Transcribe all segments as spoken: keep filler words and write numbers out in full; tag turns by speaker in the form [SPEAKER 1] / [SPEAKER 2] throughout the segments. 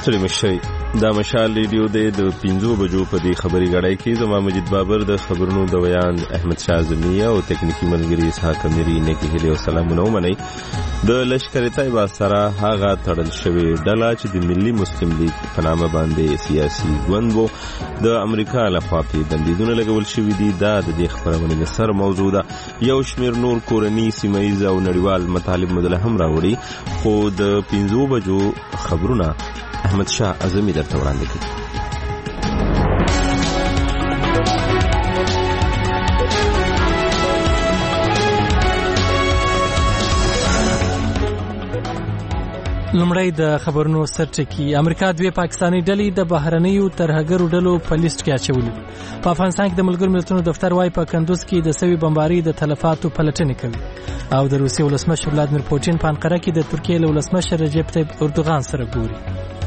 [SPEAKER 1] ستړي مشئ. دا مشال ریډیو دی د پنځو بجو په دې خبري غړای کې زما مجید بابر د خبرونو د ویان احمد شاه زمیه او تکنیکی ملګری اسحاق اميري نیکی هلي او سلامونه ومني. د لشکر طیبه سره هغه تړل شوی ډله چې د ملي مسلم لیگ په نامه باندې سیاسي ګوند وو د امریکا لخوا په بندیزونه لګول شوی دي. دا د دې خبرونه سر موضوع ده. یو شمیر نور کورنی سیمایي او نړیوال مطالب مدله هم راوړي، خو د پنځو بجو خبرونه احمد شاه اعظمي درته وړاندې کړي.
[SPEAKER 2] لومړی د خبرونو سرټکی. امریکا دوی پاکستانی ډلې د بهرنیو ترهګرو ډلو په لیست کې اچولې. په افغانستان کې د ملګرو ملتونو دفتر وايي په کندوز کې د سوي بمباري د تلفاتو پلټنې کوي. او د روسیې ولسمشر ولادیمیر پوتین په انقره کې د ترکیې له ولسمشر رجب طیب اردوغان سره ګوري.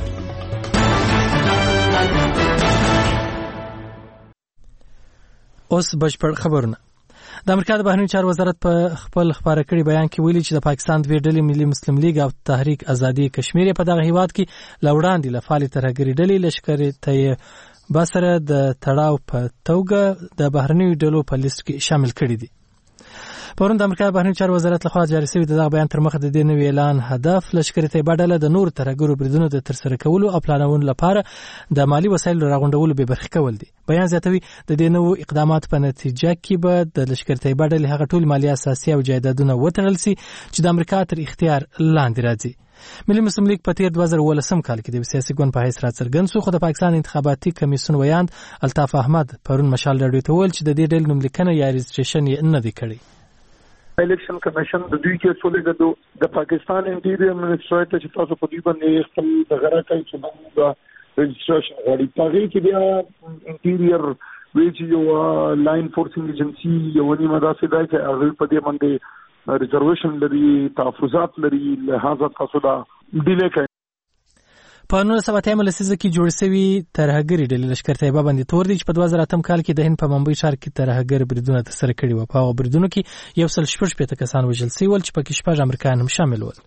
[SPEAKER 2] اوس بشپړ خبرونه. د امریکا د بهرنیو چارو وزارت په خپل خبره کړي بیان کې ویلي چې د پاکستان دوی ډلې ملي مسلم لیگ او تحریک ازادي کشمیر په دغه هیواد کې لوړاندې لفالي ترهګری ډلې لشکر طیبه سره د تړاو په توګه د بهرنیو ډلو په لیست کې شامل کړي دي. پرون د امریکا بهرنیو چارو وزارت لخوا جاری شوی د دغه بیان تر مخه د دې نوي اعلان هدف لشکر طیبه ډله د نور ترهګرو بریدونو د ترسره کولو او پلانونو لپاره د مالی وسایلو راغونډولو به برخه کول دي. بیان زیاتوي د دې نوو اقداماتو په نتیجه کې به د لشکر طیبه ډلې هغه ټول مالی اساسي او جایدادونه وتړل سي چې د امریکا تر اختیار لاندې راځي. ملي مسلم لیگ په تیر دوه زره ولسم کال کې د سیاسي ګوند په حیث راڅرګند شو، خو د پاکستان انتخاباتي کمیسیون ویاند الطاف احمد پرون مشال راډیو ته وویل چې د دې ډلې نوملیکنه یا رجسټریشن یې نه دی کړی.
[SPEAKER 3] الیکشن کمیشن د دوی کې څولې غدو د پاکستان انټیریئر منسټر ته چې تاسو په دې باندې خپل د غره کوي چې موږ رجسټریشن غواړي. پاره کې بیا انټیریئر ویچ یو لاین فورسینګ ایجنسی یو نیمه داسې دی چې هغه په دې باندې ریزرویشن لري، تحفظات لري، لہذا تاسو دا ډیلی کوي.
[SPEAKER 2] په نولس سوه اتیا لسیزه کې جوړ شوي ترهګري ډلې لشکر طیبه باندې تور دي چې په دوه زره اتم کال کې د هند په ممبئی ښار کې ترهګر بریدونه ترسره کړي وو. په هغو بریدونو کې یو سل شپږ شپېته کسان وژل شوي ول چې پکې شپږ امریکایان هم شامل ول.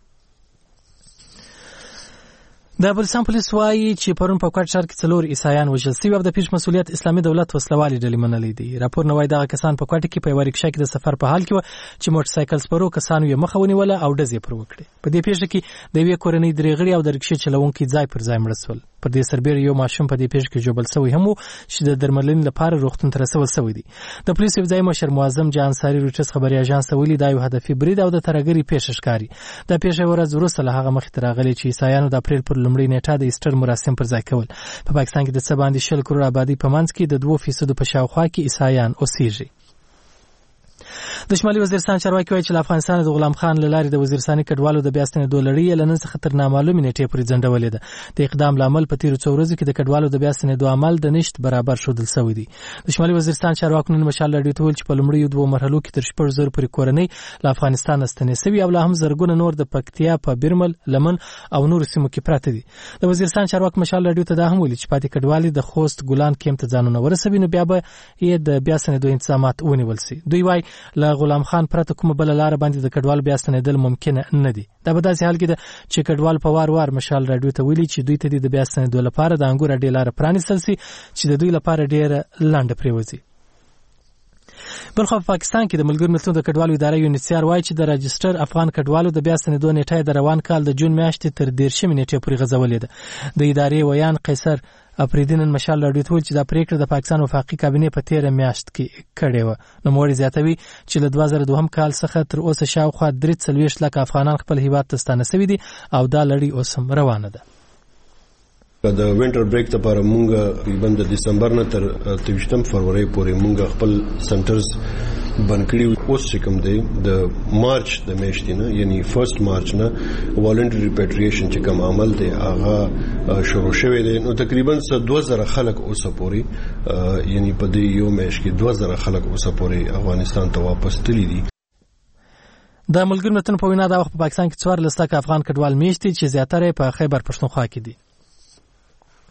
[SPEAKER 2] د بلوچستان پولیس وايي چې پرون په کوټ ښار کې څلور عیسایان وژل شوي او د پیښ مسؤلیت اسلامي دولت وسلوالي ډلې منلې دي. راپور نوای دغه کسان په کوټ کې په یو رکشا کې د سفر په حال کې و چې موټر سایکل سپرو کسانو یې مخه ونیوله او ډزې پر وکړې. په دې پیښه کې د یوې کورنۍ درې غړي او د رکشې چلوونکي ځای پر ځای مړه شول. پر دې سربېره یو ماشوم په دې پیښه کې ژوبل شوی هم و چې د درملنې لپاره روغتون ته رسول شوی دی. د پولیسو ځای مشر معظم جان انصاري روټس خبري اژانس ویلي دا یو هدفي برید او د ترهګري پیښه ښکاري. دا پیښه ورځ وروسته له هغه مخې ته راغلې چې عیسایانو د اپریل پر لومړۍ نیټه د ایسټر مراسم پر ځای کول. په پاکستان کې د څه باندې شل کروڑ آبادی په منځ کې د دوه فیصدو په شاوخوا کې عیسایان اوسېږي. د شمالي وزیرستان چارواکي وایي چې له افغانستان د غلام خان له لارې د وزیرستاني کډوالو د بیا ستنېدو لړۍ له نن څخه تر نامعلومې نیټې پورې ځنډولې ده. د اقدام لامل په تیرو څو ورځو کې د کډوالو د بیا ستنېدو عمل د نشت برابر ښودل شوی دی. د شمالي وزیرستان چارواکو نن مشال راډیو ته وویل چې په لومړیو دوو مرحلو کې تر شپږ زرو پورې کورنۍ له افغانستانه ستنې شوي او لا هم زرګونه نور د پکتیا په بیرمل، لمن او نورو سیمو کې پراته دي. د وزیرستان چارواکو مشال راډیو ته دا هم ویلي چې پاتې کډوالې د خوست ګلان کیمپ ته ځانونه ورسوي نو بیا به یې د بیا ستنېدو انتظامات ونیول شي. دوی وایي له غلام خان پرته کومه بل لار باندې د کډوال بیا ستنېدل ممکن نه دي. دا په داسې حال کې ده چې کډوال په وار وار مشال راډیو ته ویلي چې دوی ته د بیا ستنېدو لپاره د انګور اډې لاره پرانیستل شي چې د دوی لپاره ډېره لنډه پرېوځي. بلخو په پاکستان کې د ملګرو ملتونو د کډوالو اداره یونیسیار وايي چې د راجستر افغان کډوالو د بیا ستنېدو نیټه د روان کال د جون میاشتې تر دېرشمې نیټې پورې غځولې ده. د ادارې ویان قیصر افریدین مشال راډیو ته ویل چې دا پریکړه د پاکستان وفاقي کابینې په تیره میاشت کې کړې وه. نوموړي زیاتوي چې له دوه زره دوهم کال څخه تر اوسه شاوخوا درې څلوېښت لکه افغانان خپل هیواد ته ستانه شوي دي او دا لړۍ اوس هم روانه ده.
[SPEAKER 4] د وینټر بریک لپاره مونږ تقریبا د دسمبر نه تر ترویشتم فروری پورې مونږ خپل سنټرز بند کړي. اوس چې کوم دی د مارچ د میاشتې نه یعنی فرست مارچ نه والنټری ریپیټریشن چې کوم عمل دی هغه شروع شوی دی. نو تقریبا دوه زره خلک اوسه پورې یعنی په دې یو میاشت کې دوه زره خلک اوسه پورې افغانستان ته واپس تللي دي.
[SPEAKER 2] د ملګرو ملتونو په وینا دا وخت په پاکستان کې څوارلس لکه افغان کډوال میشتي چې زیاتره په خیبر پښتونخوا کې دي.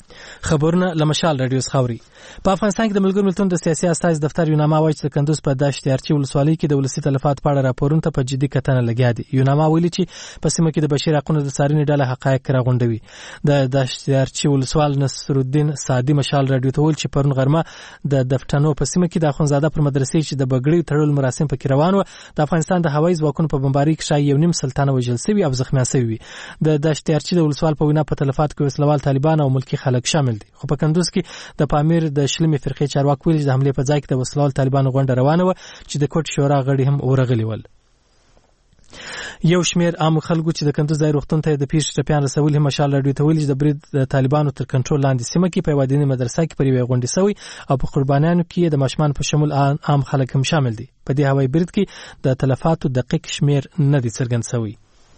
[SPEAKER 2] خبرونه لمشال رادیو خاوري. په افغانستان کې د ملګرو ملتونو د سیاسي اساس دفتر یوناما وایي چې د کندوز په دشت ارچي ولسوالۍ کې د ولسي تلفات په اړه راپورونه ته په جدي کتنه لګیا دي. یوناما ویلي چې په سیمه کې د بشري حقوقو د څارنې ډله حقایق راغونډوي. د دشت ارچي ولسوال نصرالدین سادي مشال رادیو ته ویل چې پرون غرمه د دفتنو په سیمه کې د اخوندزاده پر مدرسې چې د بګړۍ تړل مراسم پکې روان و، د افغانستان د هوایي ځواکونو په بمبارۍ کې شاید یو نیم سلطانه وژل شوي او زخمیان شوي. د دشت ارچي د ولسوال په وینا په تلفات کې وسلوال طالبان او ملکی خلک شامل دي. خو په کندوز کې د پامیر د شلمې فرقې چارواکي ویل چې د حمله په ځای کې د وسلوال طالبانو غونډه روانه و چې د کوټ شورا غړي هم ورغلي ول. یو شمیر عام خلکو چې د کندوز ځای روغتون ته د پیښې ټپیان رسول هم مشال رادیو ته ویل چې د برید د طالبانو تر کنټرول لاندې سیمه کې په یوه دیني مدرسه کې پر یوې غونډې شوی او په قربانیانو کې د ماشومان په شمول عام خلک هم شامل دي. په دې هوایي برید کې د تلفاتو دقیق شمیر نه دی څرګند شوی.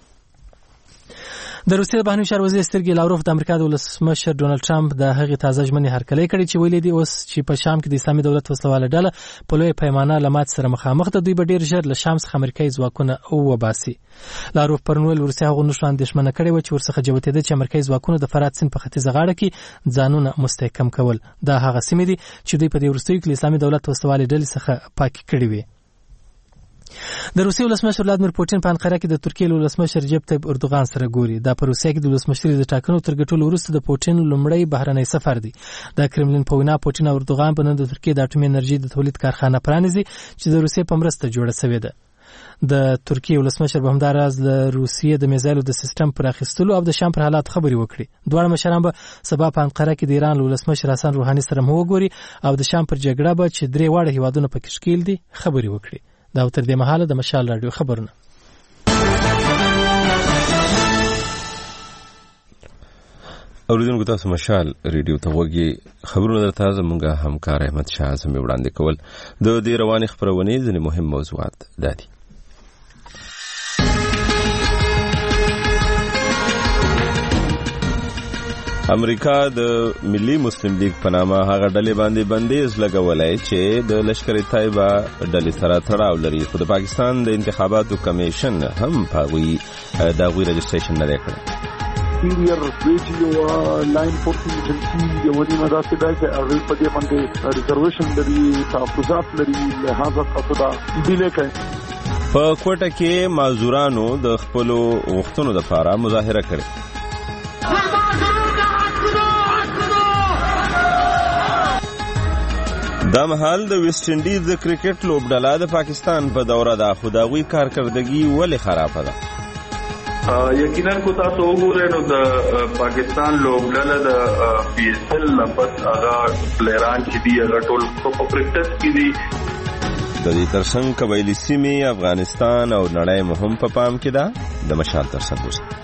[SPEAKER 2] د روسیې بهرنی چارو وزیر سرګی لاوروف د امریکا د ولسمشر ډونالد ټرمپ د هغې تازه ژمنې هرکلی کړی چې ویلي دي اوس چې په شام کې د اسلامي دولت وسلواله ډله په لویه پیمانه له ماتې سره مخامخ ده، دوی به ډېر ژر له شام څخه امریکایي ځواکونه وباسي. لاوروف پرون ویل روسیه هغو نښو اندېښمنه کړې وه چې ورڅخه جوتېده چې امریکایي ځواکونه د فرات سیند په ختیځه غاړه کې ځانونه مستحکم کول. دا هغه سیمې دي چې دوی په دې وروستیو کې له اسلامي دولت وسلوالې ډلې څخه پاکې کړې وې. د روسیې ولسمشر ولادیمیر پوټین په انقره کې د ترکیې ولسمشر رجب طیب اردوغان سره ګوري. دا په روسیه کې د ولسمشرۍ د ټاکنو تر ګټلو وروسته د پوټین لومړی بهرنی سفر دی. د کرملین په وینا پوټین او اردوغان به نن د ترکیې د اټومي انرژي د تولید کارخانه پرانیزي چې د روسیې په مرسته جوړه شوې ده. د ترکیې ولسمشر به همداراز له روسیې د میزایلو د سیستم پر اخیستلو او د شام پر حالات خبرې وکړي. دواړه مشران به سبا په انقره کې د ایران ولسمشر حسن روحاني سره هم وګوري او د شام پر جګړه به چې درې واړه هیوادونه پکې ښکیل دي خبرې وکړي. دا تر دې مهاله د مشال رادیو خبرونه.
[SPEAKER 1] اوریدونکو تاسو مشال ریډیو ته وګورئ. خبرونه درته زموږ همکار احمد شاه اعظمي وړاندې کول. د دې روانې خبرونې ځینې مهم موضوعات دا دي. امریکا د ملي مسلم لیگ په نامه هغه ډلې باندې بندیز لګولی چې د لشکر طیبه ډلې سره تړاو لري، خو د پاکستان د انتخاباتو کمیشن هم په هغوی د هغوی رجسټریشن نه دی کړی.
[SPEAKER 3] انټیریر ریډیو لاین فورسز ایجنسي یو نیمه داسې دی چې هغوی په دې باندې ریزرویشن لري، تحفظات لري، لهذا تاسو دا ډیلې کوي.
[SPEAKER 1] په کوټه کې معذورانو د خپلو غوښتنو دپاره مظاهره کړې. دا مهال د ویسټ انډیز د کرکټ لوبډله د پاکستان په دوره ده، خو د هغوی کارکردګي ولې خرابه ده؟
[SPEAKER 5] یقینا کو تاسو وګورئ نو د پاکستان لوبډله د پی ایس ایل لپس هغه پلیران چې دي هغه ټول په پریکټس کې دي.
[SPEAKER 1] د دې ترڅنګ قبایلي سیمې افغانستان او نړۍ مهم په پام کې ده. د مشال ترڅنګ اوسه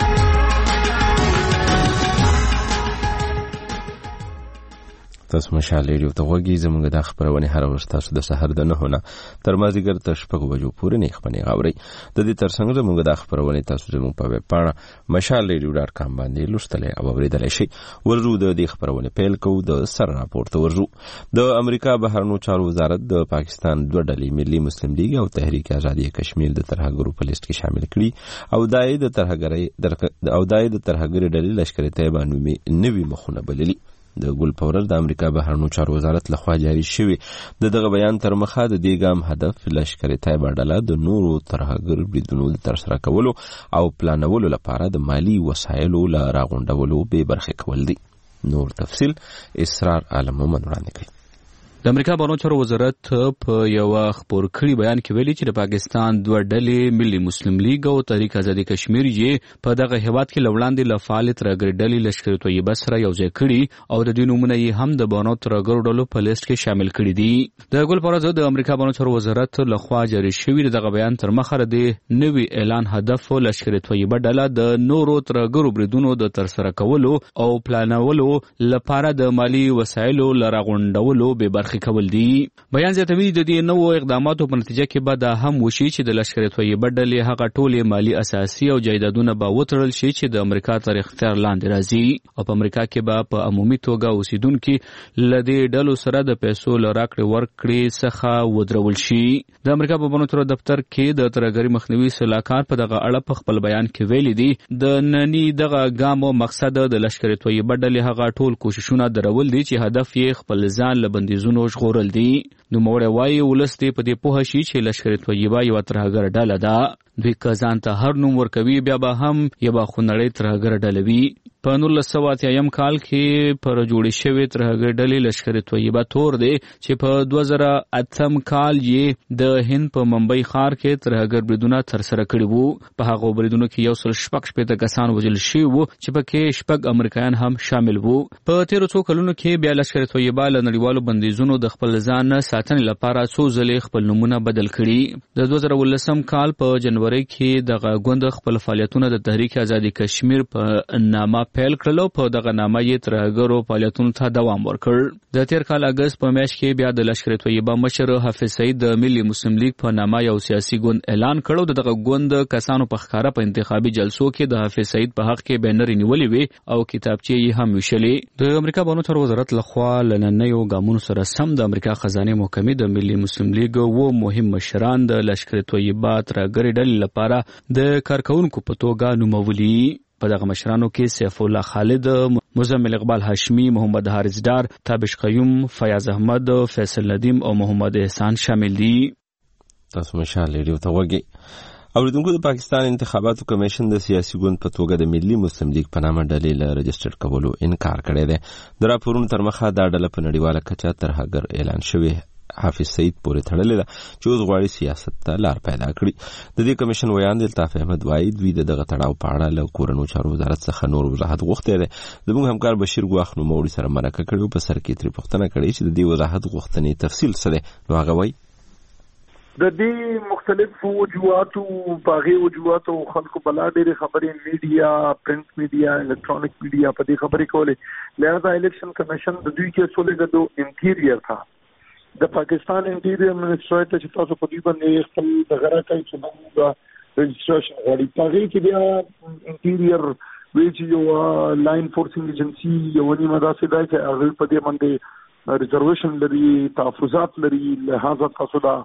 [SPEAKER 1] تاسو مشال ریډیو ته وګورئ. زموږ د خبرونه هر ورځ تاسو د سحر د نه هونه تر مازیګر تر شپږ بجو پورې نه خبرونه غوړي. د دې ترڅنګ زموږ د خبرونه تاسو زموږ په ویب پاڼه مشال ریډیو ډاټ کام باندې لوستلای او اوریدلای شئ. ورجو د دې خبرونه پیل کوو د سر راپورته. ورجو د امریکا بهرنیو چارو وزارت د پاکستان دوه ډلې ملي مسلم لیگ او تحریک آزادي کشمیر د ترهګرو په لیست کې شامل کړي او دای د ترهګرۍ او دای د ترهګرۍ ډلې لشکر طیبه نوې مخونه بللي. د ګل پورل د امریکا بهرنیو چارو وزارت لخوا جاری شوی د دغه بیان تر مخه د دې ګام هدف لشکر طیبه ډله د نورو ترهګر بریدونو د ترسره کولو او پلانولو لپاره د مالی وسایلو له راغونډولو به برخه کول دي. نور تفصیل اسرار عالم محمد وړاندې کوي.
[SPEAKER 6] د امریکا بهرنیو چارو وزارت په یو خبر کړي بیان کې ویلي چې د پاکستان دوه ډلې ملي مسلم لیگ او تحریک آزادي کشمیر یې په دغه هیواد کې لوړاندې له فعال ترهګر ډلې لشکر طیبه سره یوځای کړي او د دې نومونه یې هم د بهرنیو ترهګرو ډلو په لیست کې شامل کړي دي. د ګل پرځ د امریکا بهرنیو چارو وزارت لخوا جاری شوی دغه بیان تر مخه د نوي اعلان هدف لشکر طیبه ډله د نورو ترهګرو بریدونو د ترسره کولو او پلانولو لپاره د مالی وسایلو لراغونډولو به برخه رخصي کول دي. بیان زیاتوي د دې نوو اقداماتو په نتیجه کې به دا هم وشي چې د لشکر طیبه ډلې هغه ټولې مالی اساسي او جایدادونه به وتړل شي چې د امریکا تر اختیار لاندې راځي او په امریکا کې به په عمومي توګه اوسیدونکي له دې ډلو سره د پیسو له راکړې ورکړې څخه ودرول شي. د امریکا په بڼو تر دفتر کې د ترهګرۍ مخنیوي سلاکار په دغه اړه په خپل بیان کې ویلي دي د ننني دغه ګام او مقصد د لشکر طیبه ډلې هغه ټول کوششونه درول دي چې هدف یې خپل ځان له بندیزونو ژغورل دي. نوموړی وایي ولس دې په دې پوهه شي چې لشکر طیبه یوه ترهګره ډله ده. دوی که ځان ته هر نوم ورکوي بیا به هم یوه خونړۍ ترهګره ډله وي. په نولس سوه اتیایم کال کې پر جوړې شوې ترهګرۍ ډلې لشکر طیبه تور دی چې په دوه زره اتم کال یې د هند په ممبئی ښار کې ترهګر بریدونه ترسره کړي وو. په هغو بریدونو کې یو سل شپږ شپېته کسان وژل شوي وو چې پکې شپږ امریکایان هم شامل وو. په تیرو څو کلونو کې بیا لشکر طیبه له نړیوالو بندیزونو د خپل ځان ساتنې لپاره څو ځلې خپل نومونه بدل کړي. د دوه زره اوولسم کال په جنوري کې دغه ګوند خپل فعالیتونه د تحریک آزادي کشمیر په نامه پیل کړل. په دغه نامه یې ترهګرو فعالیتونو ته دوام ورکړ. د تیر کال اگست په میاشت کې بیا د لشکر طیبه مشر حافظ سعید د ملي مسلم لیگ په نامه یو سیاسي ګوند اعلان کړو. دغه ګوند کسانو په ښکاره په انتخابي جلسو کې د حافظ سعید په حق کې بینرې نیولې وې او کتابچې یې هم ویشلې. د امریکا بانو تر وزارت لخوا لننیو ګامونو سره سم د امریکا خزانه محکمې د ملي مسلم لیگ و مهم مشران د لشکر طیبه ترهګرۍ ډلې لپاره د کارکونکو په توګه نومولي. په دغه مشرانو کې سیف الله خالد، مزمل اقبال هاشمی، محمد حارث ډار، تابش قیوم، فیاض احمد، فیصل ندیم او محمد احسان شامل دي.
[SPEAKER 1] تاسو مشال ریډیو ته وګورئ. اوریدونکو د پاکستان انتخاباتو کمیشن د سیاسي ګوند په توګه د ملي مسلم لیگ په نامه ډلې له رجسټر کولو انکار کړی دی. د راپورونو تر مخه دا ډله په نړیواله کچه ترهګر اعلان شوې حافظ سعید پورې تړلې ده چې اوس غواړي سیاست ته لار پیدا کړي. د دې کمیشن ویاند الطاف احمد وایي دوی د دغه تړاو په اړه له کورنیو چارو وزارت څخه نور وضاحت غوښتی دی. زموږ همکار بشیر ګواخ نوموړي سره مرکه کړې په سر کې ترې پوښتنه کړې چې د دې وضاحت غوښتنې تفصیل څه دی. نو هغه وایي
[SPEAKER 3] د دې مختلف وجوهاتو باغي وجوهاتو خلکو بلا ډېرې خبرې میډیا، پرنٹ میډیا، الکترونیک میډیا په دې خبرې کولې. لہذا الیکشن کمیشن د دوی کې سولې غدو انټیریئر تھا د پاکستان انټیریئر منسټر ته چې تاسو په دې باندې خپل د غره کوي چې موږ رجسټریشن غواړي. هغه کې بیا انټیریئر ویچ یو لاین فورسینګ ایجنسی یو نیمه داسې دی چې هغه په دې باندې ریزرویشن لري، تحفظات لري. لہذا تاسو دا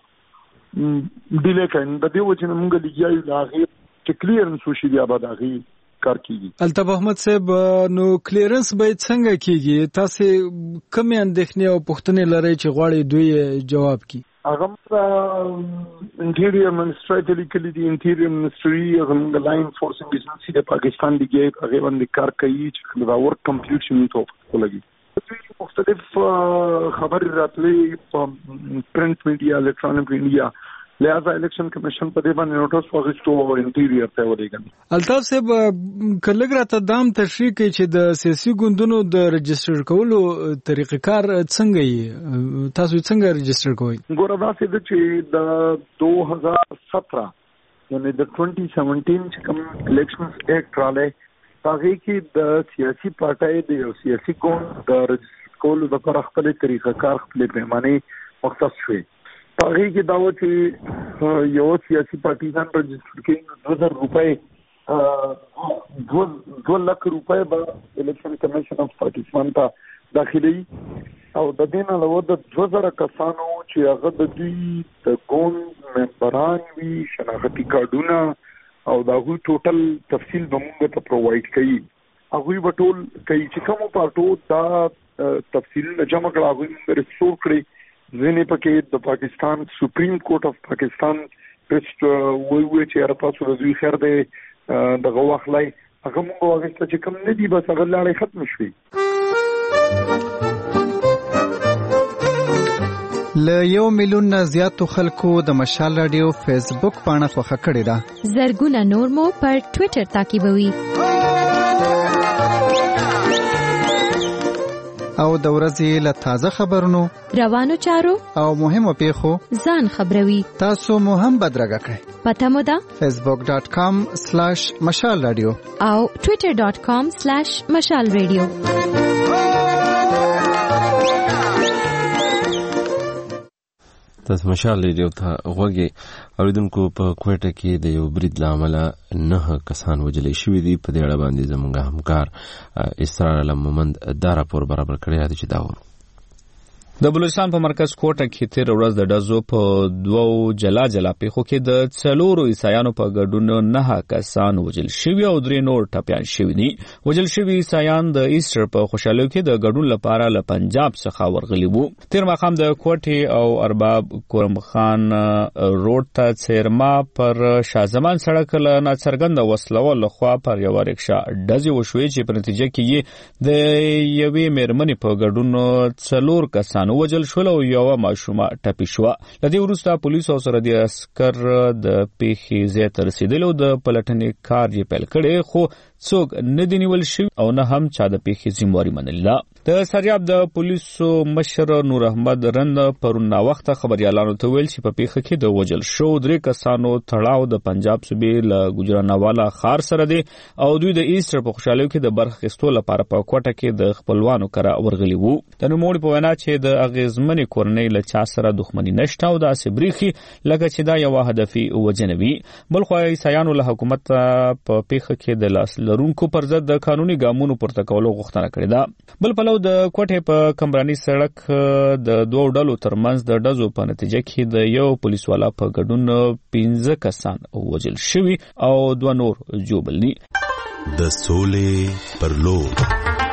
[SPEAKER 3] ډیله کوي. د دې وجه نه موږ لګیایو دا هغه چې کلیرنس وشي بیا به دا هغه کار کیږي. الطاف احمد صاحب، نو کلیرنس باید څنګه کیږي؟ تاسو کومې اندېښنې او پوښتنې لرئ چې غواړئ دوی جواب کړي؟ هغه انټیریئر منسټر ته لیکلي دي. انټیریئر منسټري هغه لاین فورسینګ ایجنسی د پاکستان لګي هغه باندې کار کوي چې دا ورک کمپلیټ شي نو ولګي. مختلف خبرې راتلې په پرنٹ میډیا، الکترونیک میډیا. لہذا الیکشن کمیشن په دې باندې نوټس واغستو او انټیریئر ته ولېږل. الطاف صاحب، کله راته دام تشریح کوي چې د سیاسي ګوندونو د رجسټر کولو طریقې کار څنګه یې؟ تاسو څنګه رجسټر کوئ؟ ګوره دا څه چې د دوه هزار سत्रह یعنی د دوه هزار سبعتر چې کوم الیکشن ایکټ راغلی هغه کې د سیاسي پارټۍ د یو سیاسي ګوند د رجسټر کولو لپاره خپل طریقې کار خپل پیمانه مختص شوی. هغه کې دا و چې یو سیاسي پارټي ځان رجسټر کړي دوه زره روپۍ دوه لک روپۍ به الیکشن کمیشن اف پاکستان ته داخلي او د دې نه علاوه د دوه زره کسانو چې هغه د دوی د ګوند ممبران وي، شناختي کارډونه او دا هغوی ټوټل تفصیل به موږ ته پرووایډ کوي. هغوی به ټول کوي چې کومو پارټو دا تفصیلونه جمع کړه هغوی موږ رسټور کړي. ځینې پکې د پاکستان سپریم کورټ اف پاکستان پرست وی وی چې هر تاسو د دوی خیر دی دغه واخلای هغه موږ واغسته چې کوم نه دي بس هغه لاړې ختم شوي.
[SPEAKER 7] له یو میلیون نه زیاتو خلکو د مشال رادیو فیسبوک پاڼه خوښه کړې ده.
[SPEAKER 8] زرګونه نور مو پر ټوئیټر تعقیبوي
[SPEAKER 7] او د ورځې له تازه خبرونو،
[SPEAKER 8] روانو چارو
[SPEAKER 7] او مهمو پیښو
[SPEAKER 8] ځان خبروي.
[SPEAKER 7] تاسو مو هم بدرګه کړئ.
[SPEAKER 8] پته مو ده
[SPEAKER 7] فیسبوک ډاٹ کام سلیش مشال رادیو
[SPEAKER 8] او ټوئیټر ډاٹ کام سلیش مشال رادیو.
[SPEAKER 1] تاسو مشال ریډیو ته غوږی اوریدونکو په کوټه کې د یو برید لامل نه کسان وجلې شوې دي. په دې اړه باندې زموږ همکار اسرار علم مومند دا راپور برابر کړی دی چې دا ورو
[SPEAKER 6] د بلوچستان په مرکز کوټه کې تیر ورځ د ډزو په دوو جلا جلا پیښو کې د څلورو عیسایانو په ګډون نه کسان وجل شوي او درې نور ټپیان شوي دي. وجل شوي عیسایان د ایسټر په خوشحالیو کې د ګډون لپاره له پنجاب څخه ورغلي وو. تیر ماښام د کوټې او ارباب کورم خان روډ ته څیرما پر شاهزمان سړک له ناڅرګنده وسلوال لخوا پر یوه رکشا ډزې وشوې چې په نتیجه کې یې د یوې مېرمنې په ګډون څلور کسان وجل شول او یو ماشومه ټپي شوه. لدې وروسته پولیسو سره د عسكر د پیښې ځای ته رسیدل او د پلټنې کار یې پیل کړی، خو څوک نه دی نیول شوی او نه هم چا د پیښې ذمہواري منله. د سریاب د پولیسو مشر نور احمد رند پرون ناوخته خبريالانو ته ویل چې په پیښه کې د وجل شو درې کسانو تړاو د پنجاب صوبې له ګجرانوالا خار سره دی او دوی د ایسټر په خوشحالیو کې د برخه اخیستو لپاره په کوټه کې د خپلوانو کره ورغلي وو. د نوموړي په وینا چې د اغیزمنې کورنۍ له چا سره دښمني نشته او داسې بریښي لکه چې دا یوه هدفي وجنه وي. بلخو عیسایانو له حکومت په پیښه کې د لاس لرونکو پر ضد د قانوني ګامونو پورته کولو غوښتنه کړې ده. بل پلو د کوټې په کمرانی سړک د دوه ډلو ترمنځ د ډزو په نتیجه کې د یو پولیس والا په ګډون پنځه کسان وژل شوي او دوه نور ژوبل دي.
[SPEAKER 9] د سولې پر لور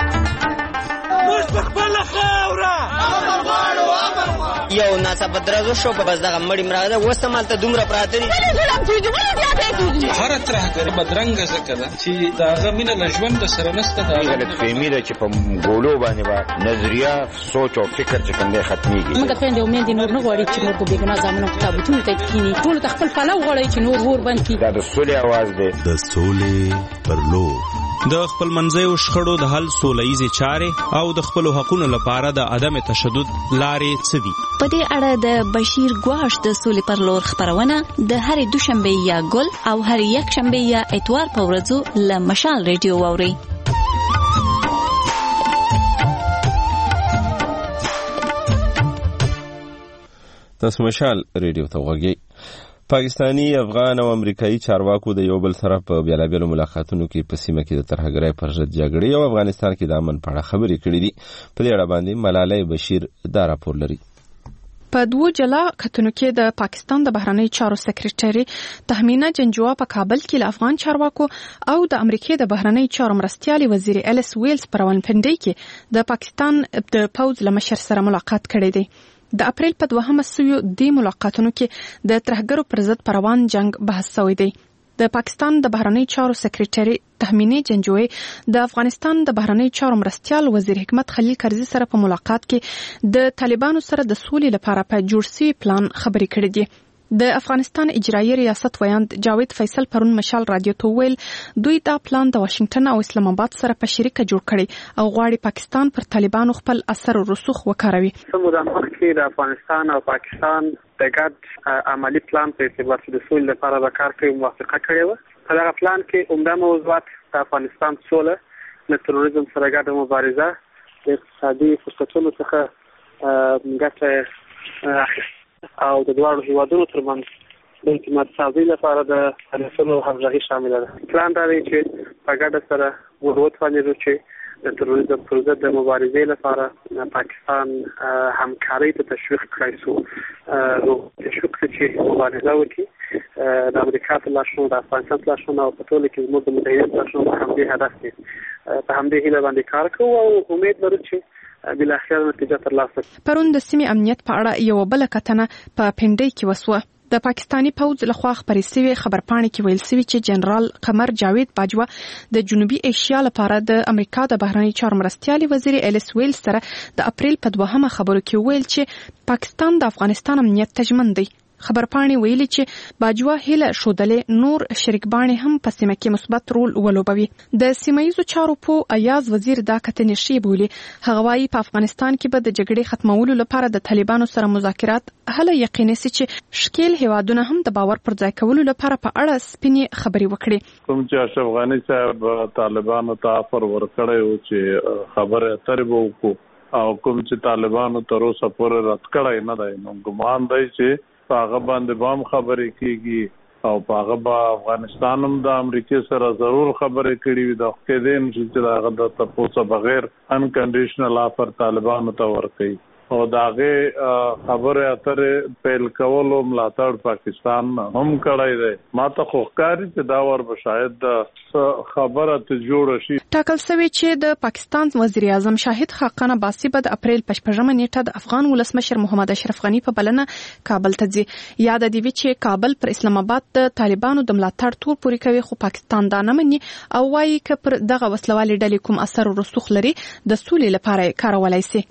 [SPEAKER 10] یو ناڅاپه درزو شو په بس دغه مړی مراغله وسته مالته دومره پراته دي
[SPEAKER 11] هر ترهګر بدرنګ زکه ده چې داغه مینه له ژوند سره نسته. دا
[SPEAKER 12] غلط فهمي ده چې په ګولو باندې با نظریه سوچ او فکر چې کوم ختميږي.
[SPEAKER 13] موږ ته د امید نور نه غواړي چې نور به ګنا زمونږ کتابونه ته کینی ټول تخپل پلو غواړي چې نور ور باندې
[SPEAKER 12] دا د سولې आवाज ده.
[SPEAKER 9] د سولې پر لور
[SPEAKER 14] د خپل منځیو شخړو د حل سوله‌ییزې چارې او د خپل حقوقو لپاره د عدم تشدد لارې څه دي.
[SPEAKER 15] په دې اړه د بشیر ګواش د سولې پر لور خبرونه د هرې دوشنبه یا ګل او هرې یک شنبه یا اتوار په ورځو له مشال ریډیو واورئ.
[SPEAKER 1] تاسو مشال ریډیو ته وګورئ. پاکستانی، افغان او امریکایي چارواکو د یو بل سره په بیلابیلو ملاقاتونو کې په سیمه کې د ترهګرۍ پر ضد جګړې او افغانستان کې د امن په اړه خبرې کړې دي. په دې اړه باندې ملالۍ بشیر دا راپور لري.
[SPEAKER 16] په دوه جلا کتنو کې د پاکستان د بهرنی چارو سکرټري تهمینه جنجوا په کابل کې له افغان چارواکو او د امریکای د بهرنی چارو مرستيالي وزیر الیس ویلز پر راولپنډي کې د پاکستان د پوز لمشر سره ملاقات کړی دی. د اپریل په دوهمه سویو د ملاقاتونو کې د ترهګرو پر ضد روان جنگ بحث شوی دی. د پاکستان د بهرنی چارو سکرټري تهمینه جنجوي د افغانستان د بهرنی چارو مرستيال وزیر حکمت خلیل کرزي سره په ملاقات کې د طالبانو سره د سولې لپاره په جوړ شوی پلان خبرې کړې دي. د افغانستان اجرایي ریاست ویاند جاوید فیصل پرون مشال رادیو ته ویل دوی دا پلان د واشنگټن او اسلام آباد سره په شریکه جوړ کړي او غواړي پاکستان پر طالبانو خپل اثر او رسوخ وکاروي.
[SPEAKER 17] سمو د مخکې د افغانستان او پاکستان د ګډ عملی پلان په ارتباط د سولې لپاره د کار کوي موافقه کړې و. په دغه پلان کې عمده موضوعات د افغانستان سوله، د تروریزم سره ګډه مبارزه، د اقتصادي فرصتونو څخه ګټه او د دوه هیوادونو ترمنځ د اعتماد سازي لپاره د فعالیتونو همغږي شامل ده. پلان دا دی چې په ګډه سره ورود باندې چې د تروریزم پر ضد د مبارزې لپاره پاکستان همکاري ته تشویق کړی شو. نو تشویق چې مبارزه وکړي د امریکا په لاشونو د افغانستان په لاشونو او په ټول کې زموږ د متحدینو لاشونو په همدې هدف دی. په همدې هیله باندې کار کوو او امید لرو چې بل اخر نتیجه ترلاسه.
[SPEAKER 16] پرون د سیمې امنیت په اړه یو بل کتنه په پنډۍ کې وسوه. د پاکستانی پوز لخوا خبرې شوی خبرپاڼې کې ویل شوی چې جنرال قمر جاوید باجوا د جنوبي ایشیا لپاره د امریکا د بهرنی چارو مرستيالي وزیر الیس ویلز سره د اپریل په دوهمه خبرو کې ویل چې پاکستان د افغانستان امنیت تضمین دی. خبرپاڼې ویلي چې باجوا هیله شودلې نور شریکبانې هم په سیمه کې مثبت رول ولوبوي. د سیمایي چارو په ایاز وزیر دا کتنې شی بولی هغه وايي په افغانستان کې به د جګړې ختمولو لپاره د طالبانو سره مذاکرات هله یقیني سي چې شکیل هیوادونه هم د باور پر ځای کولو لپاره په اړه سپینې خبرې وکړي.
[SPEAKER 18] کوم چې اشرف غنی صاحب طالبانو ته افر ورکړی او چې خبره اترې وو او کوم چې طالبانو تر اوسه پورې رد کړی نه دی. نو ګمان دی چې په هغه باندې به هم خبرې کېږي او په هغه به افغانستان هم د امریکې سره ضرور خبرې کړي وي. د کېدای نشي چې د هغه د تپوسه بغیر انکنډیشنل آفر طالبانو ته ورکوي او د هغې خبرې اترې پیل کولو ملاتړ پاکستان هم کړی دی. ما ته خو ښکاري چې دا ور به شاید خبره ته جوړه شي.
[SPEAKER 16] ټاکل شوی چې د پاکستان وزیر اعظم شاهد خاقان عباسي به د اپریل په شپږمه نیټه د افغان ولسمشر محمد اشرف غني په بلنه کابل ته ځي. یاد دی چې کابل پر اسلام آباد د طالبانو د ملاتړ تور پوري کوي، خو پاکستان دا نه مني او وايي چې پر دغه وسلوالې ډلې کوم اثر او رسوخ لري د سولې لپاره کارولای شي.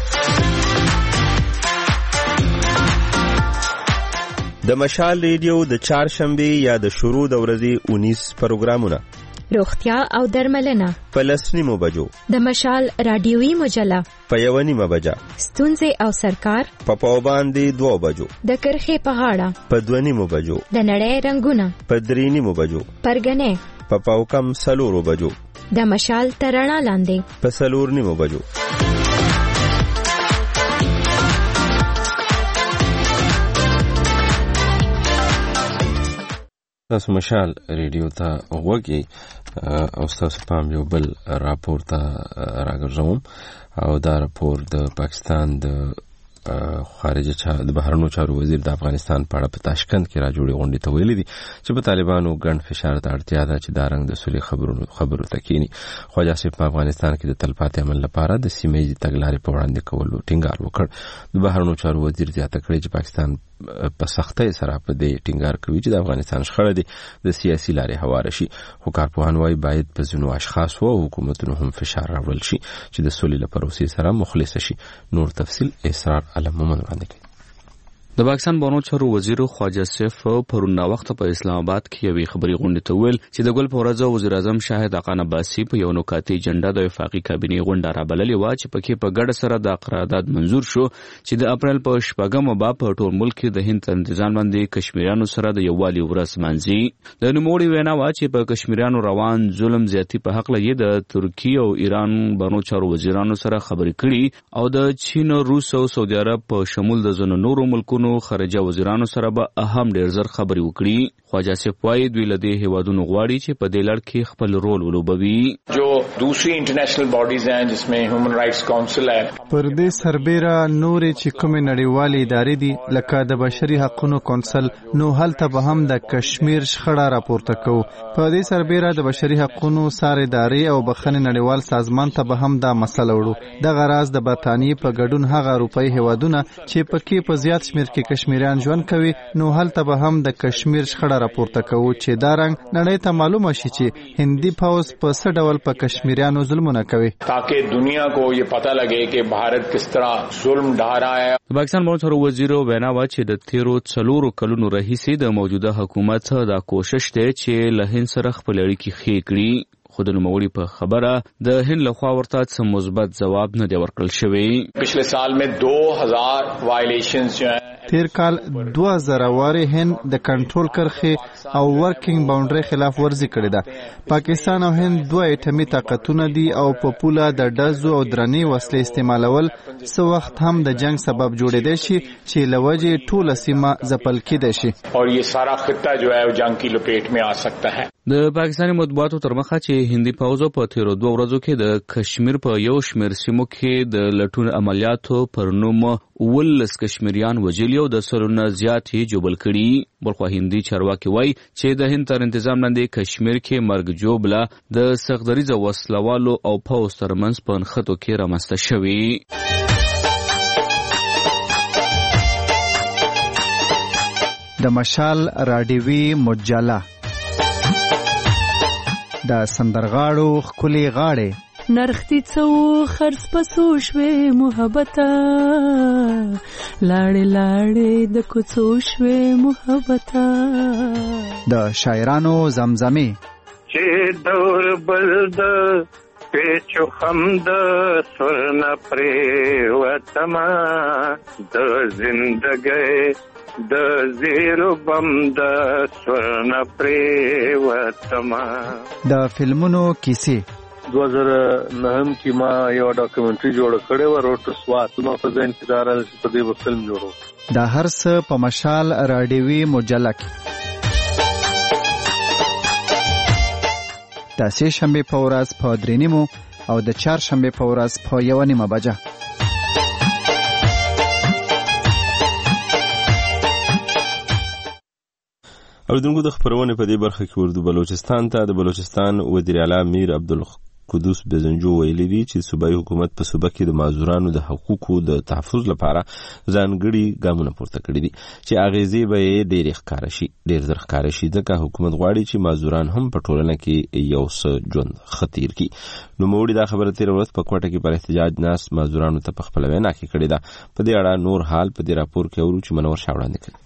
[SPEAKER 1] د مشال ریډیو د چهارشنبه یا د شروع د ورځې اونیس پروګرامونه،
[SPEAKER 8] روغتیا او درملنه
[SPEAKER 1] په لس نیمو بجو،
[SPEAKER 8] د مشال رادیوي مجله
[SPEAKER 1] په یو نیمه بجه،
[SPEAKER 8] ستونزې او سرکار
[SPEAKER 1] په پاو باندې دوه بجو،
[SPEAKER 8] د کرخې په غاړه
[SPEAKER 1] په دوه نیمو بجو،
[SPEAKER 8] د نړۍ رنگونه
[SPEAKER 1] په درې نیمو بجو،
[SPEAKER 8] پرګنې
[SPEAKER 1] په پاو کم سلورو بجو،
[SPEAKER 8] د مشال ترڼا لاندې
[SPEAKER 1] په سلور نیمو بجو. تاسو مشال ریډیو ته وګورئ او تاسو پام یو بل راپور ته راګرځوم او دا راپور د پاکستان د خارجه چا د بهرنیو چارو وزیر د افغانستان په اړه په تاشکند کې راجوړې غونډې ته ویلي دي چې په طالبانو ګڼ فشار ته اړتیا ده چې دا رنګ د سولې خبرونو خبرو ته کینی. خواجه صاحب په افغانستان کې د تلپاتې عمل لپاره د سیمه ییزې تګلارې په وړاندې کولو ټینګار وکړ. د بهرنیو چارو وزیر زیاته کړې چې پاکستان په سختۍ سره په دې ټینګار کوي چې د افغانستان شخړه دي د سیاسي لارې هواره شي، خو کارپوهان وايي باید په ځینو اشخاصو او حکومتونو هم فشار راوړل شي چې د سولې له پروسې سره مخلص شي. نور تفصیل اسرار علم مومن وړاندې کوي.
[SPEAKER 6] د پاکستان بهرنیو چارو وزیر خواجه سیف پرون وخت په اسلام آباد کې یوې خبري غونډې ته ویل چې د ګل په ورځ وزیر اعظم شاهد خاقان عباسي په یو نوکاتي جنډه د وفاقي کابینې غونډه رابللې و چې پکې په ګډه سره د قرارداد منزور شو چې د اپریل په شپږمه به په ټول ملک کې د هند تر تنظیم باندې کشمیریانو سره د یووالي ورځ منځي. د نوموړي وینا و چې په کشمیریانو روان ظلم زیاتی په حق لې د ترکیه او ایران بهرنیو چارو وزیرانو سره خبرې کړي او د چین، روس او سعودي عرب په شمول د ځینو نورو ملکونو خارجه وزیرانو سره به اهم ډیر زر خبرې وکړي. خواجه صاحب وايي دوی له دې هیوادونو غواړي چې په دې لړ کې خپل رول ولوبوي.
[SPEAKER 19] جو دوسری انټرنیشنل باډیز ہیں جس میں هیومن رائټس کونسل ہے،
[SPEAKER 7] پر دې سربېره نورې چې کومې نړیوالې ادارې دي لکه د بشري حقوقو کونسل، نو هلته به هم د کشمیر شخړه راپورته کوو. په دې سربېره د بشري حقوقو سار ادارې او بخښنې نړیوال سازمان ته به هم دا مسله وړو. دغه راز د برتانیې په ګډون هغه اروپایي هیوادونه چې پکې په زیات شمیر کې کشمیریان ژوند کوي، نو هلته به هم د کشمیر شخړه راپورته کوو چې دا رنګ نړۍ ته معلومه شي چې هندي پوز په څه ډول په کشمیریانو ظلمونه کوي،
[SPEAKER 19] تاکہ دنیا کو یہ پتہ لگے کہ بھارت کس طرح ظلم ډا رہا ہے.
[SPEAKER 6] پاکستان بهرنیو چارو وزیر وینا و چې د تیرو څلورو کلونو راهیسې د موجوده حکومت دا کوشش دی چې له هند سره خپل اړیکې ښې کړي، خو د نوموړي په خبره د هند لخوا ورته څه مثبت ځواب نه دی ورکړل شوی.
[SPEAKER 19] پچھلے سال میں دو ہزار وائلیشنز جو ہیں،
[SPEAKER 7] تیر کال دوه زره وارې هند د کنټرول کرښې او ورکینګ باونډري خلاف ورزي کړې ده. پاکستان او هند دوه اټومي طاقتونه دي او په پوله د ډزو او درنې وسلې استعمالول څه وخت هم د جنگ سبب جوړېدای شي چې لوجې ټوله سیمه ځپل کېدای شي
[SPEAKER 19] او یہ سارا خطہ جو ہے جنگ کی لپیٹ میں آ سکتا ہے.
[SPEAKER 6] د پاکستاني مطبوعاتو تر مخه چې هندي پوځو په تیرو دوه ورځو کې د کشمیر په یو شمېر سیمو کې د لټون عملیاتو پر نوم ولس کشمیریان وژلي او د سلو نه زیات یې جوبل کړي. بلخوا هندي چارواکي وایي چې د هند تر انتظام لاندې کشمیر کې مرګ جوبله د سختدریځه وسلوالو او پوځ ترمنځ په نښتو کې رامنځته شوي.
[SPEAKER 7] د مشال رادیوي مجله د سندرغاړو ښکلي غاړې
[SPEAKER 20] نرختی څو خرڅ پسو شوې محبته، لاړې لاړې د کوڅو شوې محبته.
[SPEAKER 7] د شاعرانو زمزمې
[SPEAKER 21] چې دور بل د پیچو خم د سرنا پرې وتما د زندګۍ د زیرو بم د سورنا پرې وتما.
[SPEAKER 7] د فلمونو کیسې
[SPEAKER 3] دوه زره نهم کې ما یو ډاکومنټري جوړ کړی و روټ سوات نو په ځین کې دار په دې فلم جوړو
[SPEAKER 7] دا هر څه په مشال راډیوي مجله کې د سه شنبه په ورځ په درې نیمو او د چهار شنبه په ورځ په یو نیمه بجه.
[SPEAKER 1] اوریدونکو د خبرونه په دې برخه کې اردو بلوچستان ته د بلوچستان وزیر اعلی میر عبدالقدوس بزنجو ویلي دي چې صوبایي حکومت په صوبه کې د معذورانو د حقوقو د تحفظ لپاره ځانګړي ګامونه پورته کړي دي چې اغیزې به یې ډېر ښکاره شي ډېر زر ښکاره شي ځکه حکومت غواړي چې معذوران هم په ټولنه کې یو څه ژوند خطیر کړي. نو موږ دا خبره تیر ورځ په کوټه کې پر احتجاج ناس معذورانو ته په خپل وینا کې کړې ده. په دې اړه نور حال په دې راپور کې اورو چې منور شاه وړاندې کړي.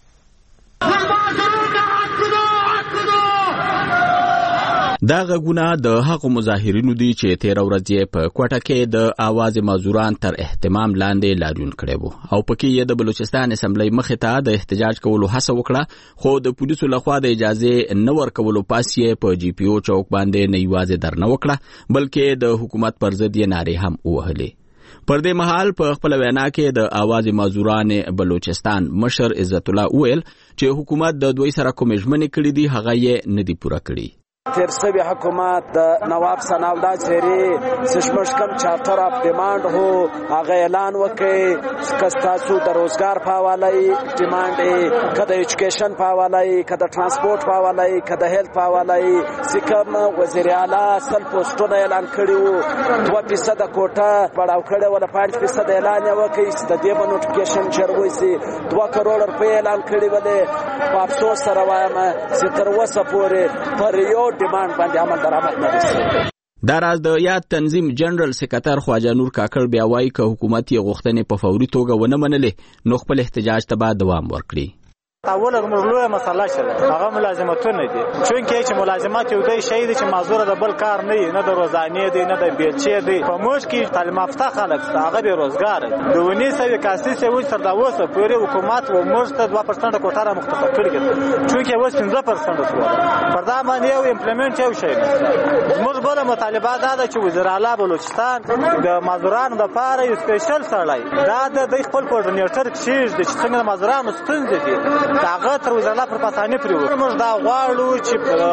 [SPEAKER 6] دا غږونه د هغو مظاهرینو دي چې تیر ورځ یې په کوټه کې د आवाज معذوران تر اهتمام لاندې لاریون کړی وو او پکې یې د بلوچستان اسمبلی مخې ته د احتجاج کولو هڅه وکړه خو د پولیسو لخوا د اجازه نه ورکولو پاس یې په جی پی او چوک باندې نه یوازې درنه وکړه بلکې د حکومت پر ضد یې نارې هم ووهلې. پر دې مهال په خپل وینا کې د आवाज معذوران بلوچستان مشر عزت الله ویل چې حکومت د دوی سره کوم ژمنې کړې دي هغه یې نه دي پوره کړې.
[SPEAKER 4] تیر سوی حکومت د نواب ثناءالله چهری سشمش کم چارټر اف ډیماند هو هغه اعلان وکړي چې تاسو د روزګار په حواله ډیماند کده ایجوکیشن په حواله کده ترانسپورت په حواله کده هیلث په حواله سکم وزیر اعلی سل پوسټونه اعلان کړي وو دوه فیصد کوټه بڑاو کړي ولا پنځه فیصد اعلان وکړي چې د دې نوټیفیکیشن چروي سي دوه کروڑ روپے اعلان کړي ولې په افسوس سره وایم چې تر اوسه پورې پر یو ډیماند باندې عمل درآمد نه رسېږي.
[SPEAKER 6] دا راز د یاد تنظیم جنرال سکرټر خواجه نور کاکړ بیا وایي که حکومت یې غوښتنې په فوري توګه ونه منلې نو خپل احتجاج ته به دوام ورکړي.
[SPEAKER 22] اوله مرلوه مسله شله هغه ملازمتونه دي چونکه چې ملازمت یو دی شی دی چې معذور د بل کار نه نه د روزانه دی نه د بیلچې دی په موږ کې تعلیم یافته خلک هغه به روزګار د ونی سوي کاسي سوي تر دا وسه پورې حکومت و موږ ته دوه پرسنټ کوټه مختص کړی چونکه اوس پنځه پرسنټ شو پر دا باندې یو امپلیمنټ یو شی موږ بل مطالبه دا ده چې وزیر اعلی بلوچستان د معذورانو لپاره یو سپیشل سړی دا د خپل کوارډینیټر چیز د څنګه معذورانو ستونزې دي داغه تر وزیر الله پر پاسانه پریو موږ دا غواړو چې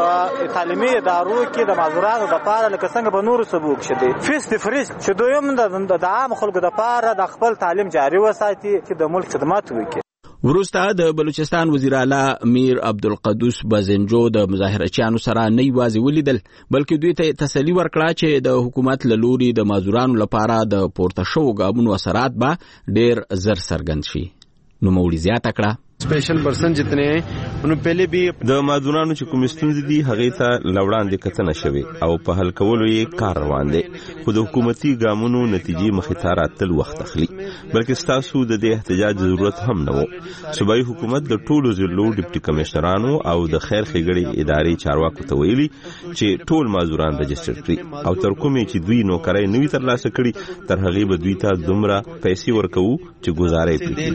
[SPEAKER 22] تعلیمي ادارو کې د معذورانو لپاره لکه څنګه به نور سبوک شدي فیس ډیفرنس چې دویم د عام خلکو لپاره د خپل تعلیم جاري وساتي چې د ملک خدمات وکړي.
[SPEAKER 6] وروسته د بلوچستان وزیر اعلی میر عبدالقدوس بزنجو د مظاهرچیانو سره نه یوازې ولیدل بلکې دوی ته تسلی ورکړه چې د حکومت له لوري د معذورانو لپاره د پورته شوو ګامونو اثرات به ډېر زر څرګند شي. نو مولوی زیاته کړه
[SPEAKER 23] स्पेशल पर्सन जितने हैं उन्होंने पहले भी
[SPEAKER 1] د معذورانو چې کوم ستونزې دي هغه ته لوړاندې کتنه شوی او په حل کولو یې کار روان دی خو د حکومتي ګامونو نتیجې مخې ته راتل وخت اخلي بلکې ستاسو د دې احتجاج ضرورت هم نه وو. صوبایي حکومت د ټولو ضلعو ډیپټي کمشنرانو او د خیر ښېګړې ادارې چارواکو ته ویلي چې ټول معذوران رجسټر کړي او تر کومې چې دوی نوکرۍ نوي ترلاسه کړي تر هغې به دوی ته دومره پیسې ورکوو چې ګزاره یې پرې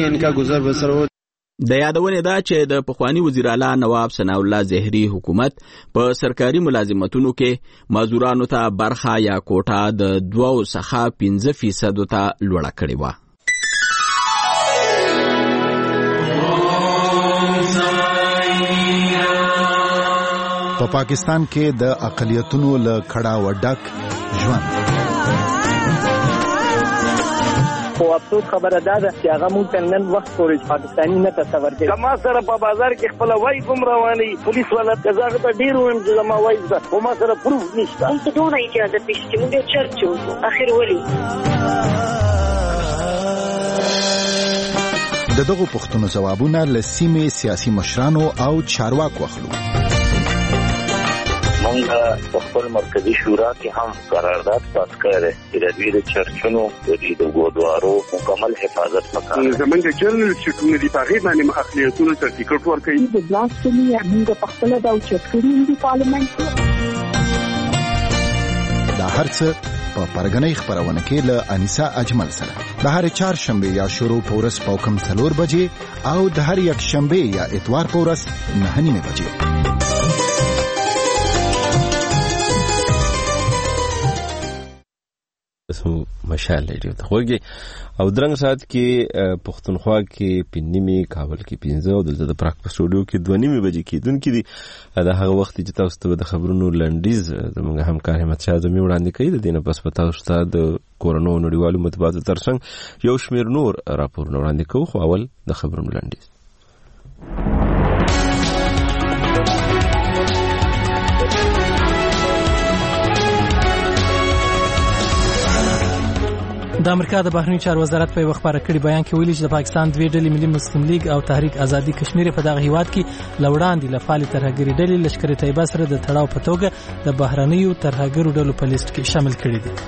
[SPEAKER 1] کړي.
[SPEAKER 6] د یادونې دا چې د پخوانی وزیر اعلی نواب ثناء الله زهري حکومت په سرکاري ملازمتونو کې معذورانو ته برخه یا کوټه د دوه څخه پنځه فیصد ته لوړه کړې و.
[SPEAKER 24] په پاکستان کې د اقلیتونو له کړه وډک ژوند
[SPEAKER 25] خو افسوس خبره ده چې هغه مونږ ته نن وخت پورې پاکستاني نه تصور کوي. ما سره په بازار کې خپل وای کوم رواني پولیس والا قزاغه ته ډیر ویم چې ما وای ده خو ما سره پروف نشته. مونږ ته دونه اجازه پېښې مونږ چرچ وو اخر ولي
[SPEAKER 24] د دغه پښتنو جوابونه له سیمې سیاسي مشرانو او چارواکو اخلو.
[SPEAKER 21] مونږ په خپل مرکزی شورا کې هم قرارداد پاس کړی چې د دوی د چرچونو د دې ګودوارو مکمل حفاظت وکړي.
[SPEAKER 26] زمونږ جنرال چټونه دی په هغه باندې اقلیتونو سرټیفیکټ ورکړي.
[SPEAKER 27] د بلاستمي موږ په خپل د چټکري دی پارلیمنت
[SPEAKER 24] دا هرڅه په پرګنۍ خبرونه کې له انیسا اجمل سره د هر چهار شنبه یا شروع پورس پوکم څلور بجې او د هر یک شنبه یا اتوار پورس نه نیمه بجې.
[SPEAKER 1] اسمو مشال ریډیو ته خوږی او درنګ سات کې پښتونخوا کې پنځمه کابل کې پنځه او دلته د پراک په سټوډیو کې دوه نیمه بجې کېدونکې دي. دا هغه وخت چې تاسو ته د خبرونو لنډیز زموږ همکار احمد شاه زمي وړاندې کوي. د دینه پس پتا اوسه د کورونو نړیوالو مطبوعاتو ترڅنګ یو شمیر نور راپورونه وړاندې کوو. خو اول د خبرونو لنډیز.
[SPEAKER 2] د امریکا د بهرنی چارو وزارت په خبره کړي بیان کې ویلي چې د پاکستان دوی ډلې ملي مسلم لیگ او تحریک ازادي کشمیر په دغه هیواد کې لوړاندې لفالي ترهګری ډلې لشکره طیبه سره د تړاو په توګه د بهرنیو ترهګرو ډلو په لیست کې شامل کړي دي.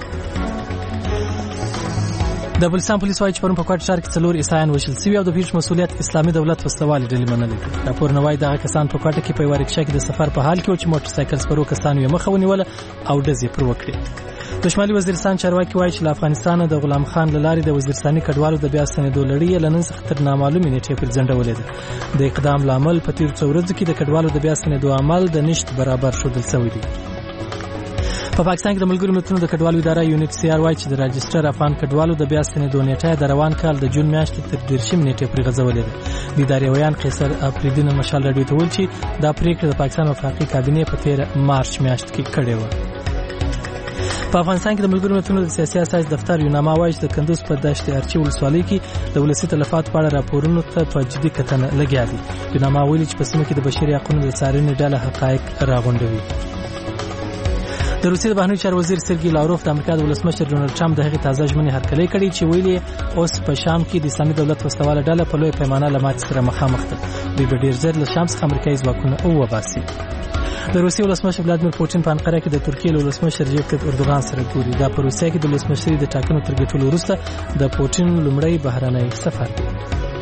[SPEAKER 2] د بلوچستان پولیس وايي چې پرون په کوټ شهر کې څلور عیسایان وژل شوي او د پیښ مسؤلیت اسلامي دولت وسوالي ډلې منلې. راپور نوای دغه کسان په کوټه کې په یو رکشا کې د سفر په حال کې او چې موټر سایکل سپرو کسان یې مخه ونیول او ډزې پر وکړي. د شمالي وزیرستان چارواکي وایي چې له افغانستان د غلام خان لارې د وزیرستاني کډوالو د بیا ستنېدو لړۍ لنن څخه تر نامعلومې نیټې پر ځنډولې ده. د اقدام لامل په تیر څو ورځو کې د کډوالو د بیا ستنېدو عمل د نشت برابر شودل شوی دی. په پاکستان کې د ملګرو ملتونو د کډوالو اداره یونټ سی آر وایي چې د راجستر افغان کډوالو د بیا ستنېدو نیټه د روان کال د جون میاشتې تر دیرشم نیټې پورې غځولې ده. د ادارې ویان قیصر افریدین مشال راډیو ته ویل چې دا پریکړه د پاکستان وفاقي کابینې په تیر مارچ میاشت کې کړې وه. په افغانستان کې د ملګرو ملتونو د سیاسي اساس دفتر یوناما وایي چې د کندوز په دشت ارچي ولسوالۍ کې د ولسي تلفات په اړه راپورونو ته په جدي کتنه لګیا دي. یوناما ویلي چې په سیمه کې د بشري حقوقو د څارنې ډله حقایق راغونډوي. د روسیې د بهرنی چارو وزیر سرګي لاوروف د امریکا د ولسمشر ډونالډ ټرمپ د هغې تازه ژمنې هرکلی کړي چې ویلي اوس په شام کې د اسلامي دولت وسوال ډله په لوی پیمانه له ماتې سره مخامخ ده. دوی به ډیر ژر له شام څخه امریکایي ځواکونه وباسي. د روسیې ولسمشر ولادیمیر پوتین په انقره کې د ترکیې له ولسمشر رجب طیب اردوغان سره ګوري. دا په روسیه کې د ولسمشرۍ د ټاکنو تر ګټلو وروسته د پوتین لومړی بهرنی سفر دی.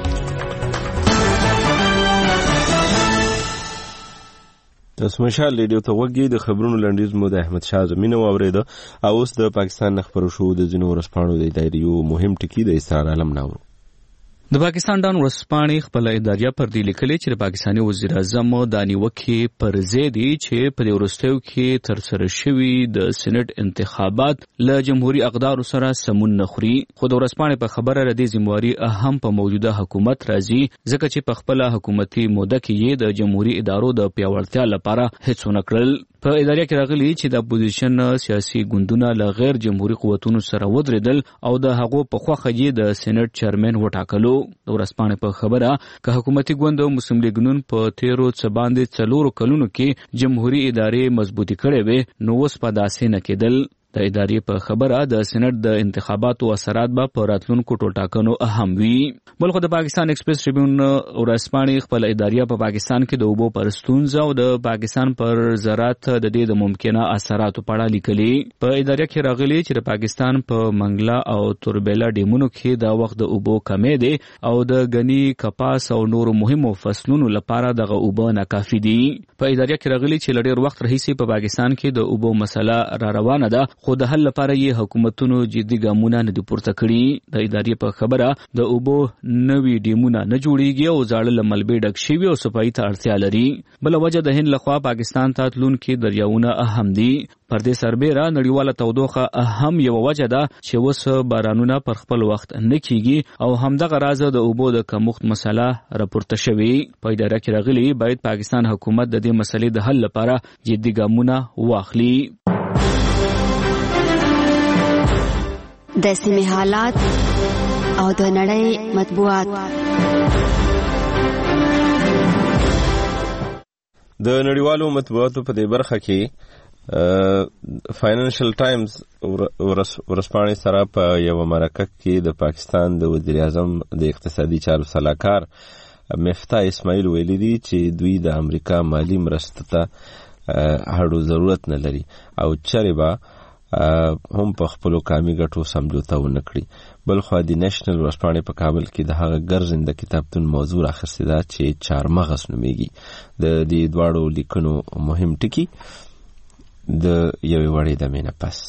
[SPEAKER 1] تاسو مشال ریډیو ته وګورئ. د خبرونو لنډیز مو د احمد شاه زمینه واوریده او اوس د پاکستان نه خبرو شو د ځینو ورسپاڼو د ادارې مهم ټکی د اسرار عالم ناو.
[SPEAKER 6] د پاکستان ډان ورسپاڼې خپل ادارې پر دی لیکلي چې د پاکستاني وزیر اعظم د نیوکې پر ضد چې په د ورستیو کې تر سره شوی د سېنات انتخابات له جمهوریت اقدار سره سمون نخري. خو د ورسپاڼې په خبره ردی ذمہواری اهم په موجوده حکومت راځي ځکه چې په خپل حکومتي موده کې د جمهوریت ادارو د پیاوړتیا لپاره هیڅ ونه کړل. په ادارې کې راغلي چې د اپوزیشن سیاسي ګوندونه له غیر جمهوریت قوتونو سره ودرېدل او د هغو په خوخه یې د سېنات چیرمن وټاکلو. د ورسپاڼې په خبره که حکومتي ګوند او مسلم لیګ نون په تیرو څه باندې څلورو کلونو کې جمهوریت ادارې مضبوطی کړې وې نو اوس په داسې نه کېدل. د ادارې په خبره د سېنات د انتخاباتو اثرات به په راتلونکو ټولټاکنو اهم وي. بلخو د پاکستان ایکسپریس ټریبیون ورسپاڼې خپل ادارې په پاکستان کې د اوبو پر ستونزه او د پاکستان پر زراعت د دې د ممکنه اثراتو په اړه لیکلي. په ادارې کې راغلي چې د پاکستان په منګلا او توربیلا ډیمونو کې د وخت د اوبو کمې دي او د غني کپاس او نورو مهمو فصلونو لپاره دغه اوبو ناکافي دي. په ادارې کې راغلي چې لډیر وخت راهیسې په پاکستان کې د اوبو مسله را روانه ده خو د حل لپاره یې حکومتونو جدي ګامونه نه دي پورته کړي. د ادارې په خبره د اوبو نوي ډیمونه نه جوړیږي او زاړه له ملبې ډک شوي او صفایي ته اړتیا لري. بله وجه د هند لخوا پاکستان ته تلونکي دریاونه اهم دي. پر دې سربیره نړیواله تودوخه اهم یو وجه ده چې اوس بارانونه پر خپل وخت نه کیږي او همدغه راز د اوبو د کمښت مسله راپورته شوې. په اداره کې راغلي باید پاکستان حکومت د دې مسلې د حل لپاره جدي ګامونه واخلي.
[SPEAKER 5] د سیمې حالات او د نړۍ مطبوعات.
[SPEAKER 1] د نړیوالو مطبوعاتو په دې برخه کې فاینانشل ټایمز ورسپاڼې سره په یو مرکه کې د پاکستان د وزیر اعظم د اقتصادي چارو سلاکار مفتاح اسماعیل ویلي دي چې دوی د امریکا مالی مرستې ته هړو ضرورت نه لري او چرې به هم په خپلو کامي ګټو سمجوته ونه کړي. بلخوا د نېشنل ورسپاڼې په کابل کې د هغه ګرځنده کتابتون موضوع راخیستې ده چې چارمغز نومیږي. د دې دواړو لیکنو مهم ټکي د یوې وړې دمې نه پس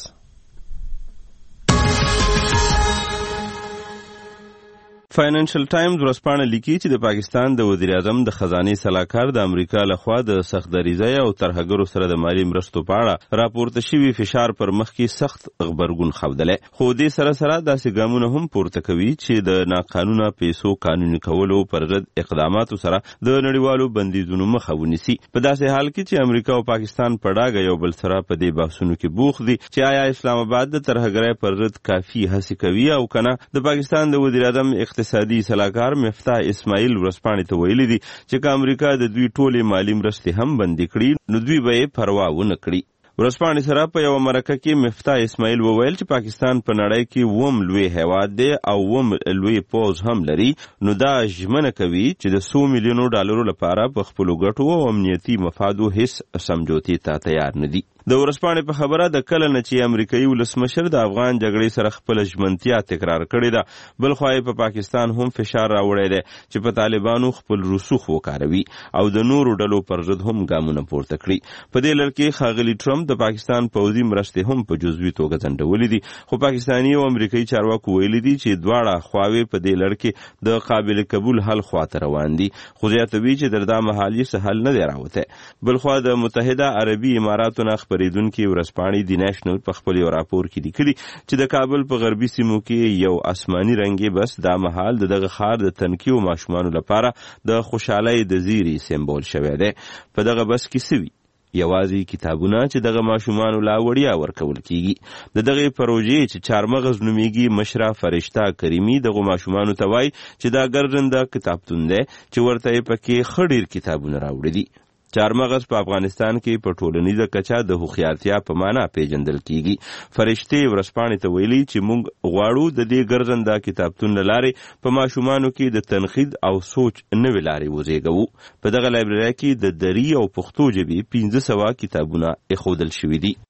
[SPEAKER 1] فاینانشل ټایمز ورځپاڼه لیکي چې د پاکستان د وزیر اعظم د خزانه سلاکار د امریکا لخوا د سخت دریځۍ او ترهګرو سره د مالی مرستو په اړه راپورته شوی فشار پر مخ کې سخت غبرګون ښودلی، خو دې سره سره داسې ګامونه هم پورته کوي چې د ناقانونه پیسو قانوني کولو پر ضد اقداماتو سره د نړیوالو بندیزونو مخه ونیسي. په داسې حال کې چې امریکا او پاکستان په ډاګه یو بل سره په دې بحثونو کې بوخت دي چې آیا اسلام آباد د ترهګرۍ پر ضد کافي هڅې کوي او کنه. د پاکستان د وزیر اعظم اقتصادي سلاکار مفتاح اسماعیل ورځپاڼې ته ویلي دي چې که امریکا د دوی ټولې مالی مرستې هم بندي کړي نو دوی به یې پروا ونه کړي. ورځپاڼې سره په یوه مرکه کې مفتاح اسماعیل وویل چې پاکستان په نړۍ کې اووم لوی هیواد دی او اووم لوی پوځ هم لري، نو دا ژمنه کوي چې د څو میلیونو ډالرو لپاره په خپلو ګټو او امنیتي مفادو هیڅ سمجوتې ته تیار نه دي. د ورځپاڼې په خبره د کله نه چې امریکایي ولسمشر د افغان جګړې سره خپله ژمنتیا تکرار کړې ده، بل خوا یې په پاکستان هم فشار راوړی دی چې په طالبانو خپل رسوخ وکاروي او د نورو ډلو پر ضد هم ګامونه پورته کړي. په دې لړ کې ښاغلي ټرمپ د پاکستان پوځي مرستې هم په جزوي توګه ځنډولې دي، خو پاکستاني او امریکایي چارواکو ویلي دي چې دواړه خواوې په دې لړ کې د قابل قبول حل خواته روان دي، خو زیاتوي چې تر دا مهال یې څه حل نه دی راوتی. بل خوا د متحده عربي اماراتو نه خپرېدونکي ورځپاڼې دی نیشنل په خپل یو راپور کې لیکلي چې د کابل په غربي سیمو کې یو آسماني رنګې بس دا مهال د دغه ښار د تنکیو ماشومانو لپاره د خوشحالۍ د زیري سمبول شوی دی. په دغه بس کې څه وي؟ یوازې کتابونه چې دغه ماشومانو لا وړیا ورکول کیږي. د دغه پروژې چې چارمغز نومیږي مشره فرشته کریمي دغه ماشومانو ته وایي چې دا ګرځنده کتابتون دی چې ورته یې پکې ښه ډېر کتابونه راوړي دي. چارمغز په افغانستان کې په ټولنیزه کچه د هوښیارتیا په معنا پیژندل کیږي. فرشتې ورځپاڼې ته ویلي چې موږ غواړو د دې ګرځنده کتابتون له لارې په ماشومانو کې د تنقید او سوچ نوې لارې وزېږوو. په دغه لایبررۍ کې د دري او پښتو ژبې پنځه سوه کتابونه ایښودل شوي دي.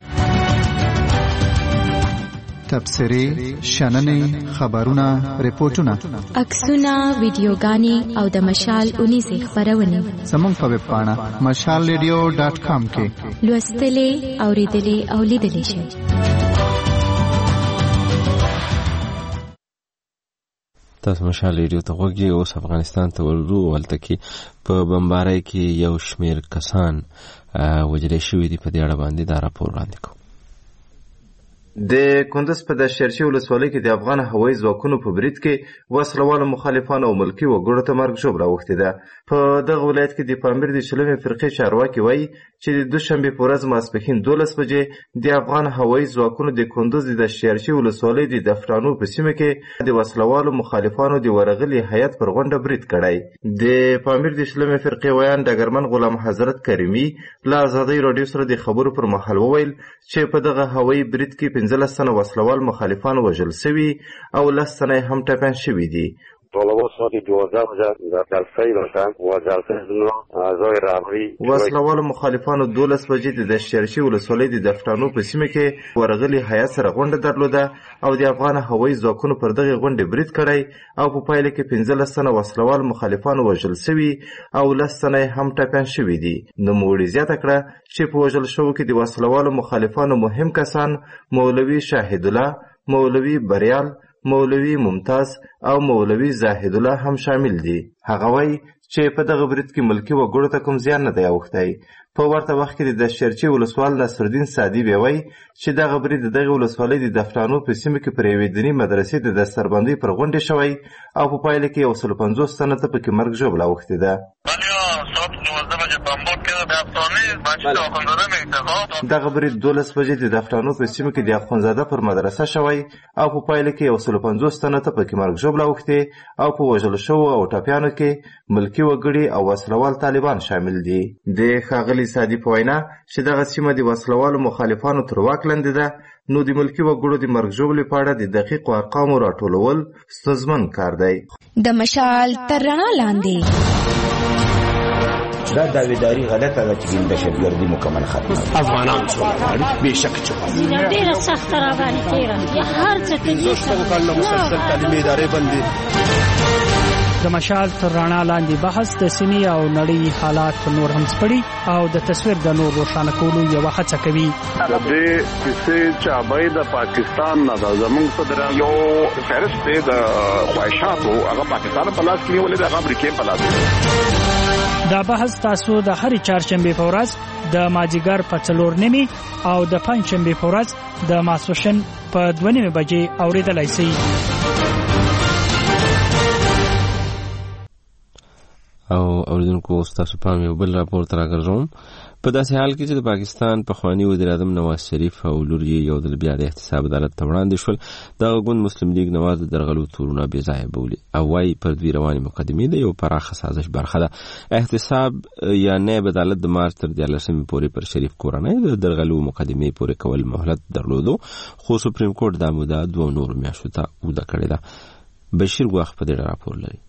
[SPEAKER 7] تبصرې، شننې، خبرونه، ریپورتونه،
[SPEAKER 8] عکسونه، ویډیوګانې او د مشال اونیزې خپرونې
[SPEAKER 7] زموږ په ویب پاڼه مشال ریډیو ډاټ کام کې
[SPEAKER 8] لوستلې، اورېدلې او لیدلې شئ.
[SPEAKER 1] تاسو مشال ریډیو ته غوږ یې. اوس افغانستان ته ورځو. هلته کې په بمبارۍ کې یو شمېر کسان وژل شوي دي. په دې اړه باندې دا راپور وړاندې کوو.
[SPEAKER 9] د کندز په دشترچي ولسوالۍ کې د افغان هوایي ځواکونو په برید کې وسلوالو مخالفانو او ملکي وګړو ته مرګ ژوبله اوښتې ده. په دغه ولایت کې د پامیر د شلمې فرقې چارواکي وایي چې د دوشنبې په ورځ ماسپښین دولس بجې د افغان هوایي ځواکونو د کندز د دشترچي ولسوالۍ د دفرانو په سیمه کې د وسلوالو مخالفانو د ورغلي هیات پر غونډه برید کړی. د پامیر د شلمې فرقې ویان ډګرمن غلام حضرت کریمي له ازادۍ راډیو سره د خبرو پر مهال وویل چې په دغه هوایي برید کې پنځلس تنه وسلوال مخالفان وژل شوي او لس تنه هم ټپیان شوي دي.
[SPEAKER 10] طالبان ساعت دوازده بجه در جلسه باشند و جلسه اعضای رهبری
[SPEAKER 9] وسلوال مخالفانو دولس بجې د دشترچي ولسوالۍ د دفتانو په سیمه کې ورغلي هیات سره غونډه درلوده او د افغان هوایي ځواکونو پر دغه غونډې برید کړی او په پایله کې پنځلس تنه وسلوال مخالفان وژل شوي او لس تنه هم ټپیان شوي دي. نوموړي زیاته کړه چې په وژل شوو کې د وسلوالو مخالفانو مهم کسان مولوي شاهد الله، مولوي بریال، مولوي ممتاز او مولوي زاهد الله هم شامل دي. هغه وایي چې په دغه برید کې ملکي وګړو ته کوم زیان نه دی اوښتی. په ورته وخت کې د دشترچي ولسوال نصرالدین سعدي بیا وایي چې دغه برید د دغې ولسوالۍ د دفتانو په سیمه کې پر یوې دیني مدرسې د دستربندۍ پر غونډې شوی او په پایله کې یو سل پنځوس تنه ته پکې مرګ ژوبله اوښتې ده. دغه برید دولس بجې د دفتانو په سیمه کې د اخوندزاده پر مدرسه شوی او په پایله کې یو سل پنځوس تنه ته پکې مرګ ژوبله اوښتې او په وژل شوو او ټپیانو کې ملکي وګړي او وسلوال طالبان شامل دي. د ښاغلي سعدي په وینا چې دغه سیمه د وسلوالو مخالفانو تر واک لاندې ده، نو د ملکي وګړو د مرګ ژوبلې په اړه د دقیقو ارقامو راټولول ستونزمن کار دی.
[SPEAKER 8] د مشال تر رڼا لاندې
[SPEAKER 11] دا داویداری غلطه ده چې د دهشتګردي مکمل ختمه
[SPEAKER 12] افغانان څومره بېشک چې
[SPEAKER 13] ډېره سخته راباندې تېره هر څه ته
[SPEAKER 12] مسلسل تعلیمي ادارې بندي
[SPEAKER 13] د مشال تر رڼا لاندې بحث د سیمې او نړۍ حالات نور هم سپړي او د تصویر د نور روښانه کولو یو هڅه کوي.
[SPEAKER 26] د دې کیسې چابای د پاکستان نه د زمونږ صدر یو فهرست دی د خواهشاتو هغه پاکستان په لاس کې نیولې د امریکا په لاس کې.
[SPEAKER 13] دا بحث تاسو د هر چهارشنبه په ورځ د ماجیګر په څلور نیمه او د پنځشنبه په ورځ د ماسوشن په دوه نیمه بجې اوریدلای شئ.
[SPEAKER 1] او اوریدونکو تاسو په یو بل راپور تر راغلم. په داسې حال کې چې د پاکستان پخوانی وزیر اعظم نواز شریف او لور یې یو ځل بیا د احتساب عدالت ته وړاندې شول. دغه ګوند مسلم لیگ نواز د درغلو تورونه بې ځایه بولي او وايي پر دوی روانې مقدمې د یو پراخه سازش برخه ده. احتساب یا نایب عدالت د مارچ تر دیارلسمې پورې پر شریف کورنۍ د درغلو مقدمې پورې کول مهلت درلودو، خو سپریم کورټ دا موده دوه نورو میاشتو ته اوږده کړې ده. بشیر ګواخ په دې راپور لري.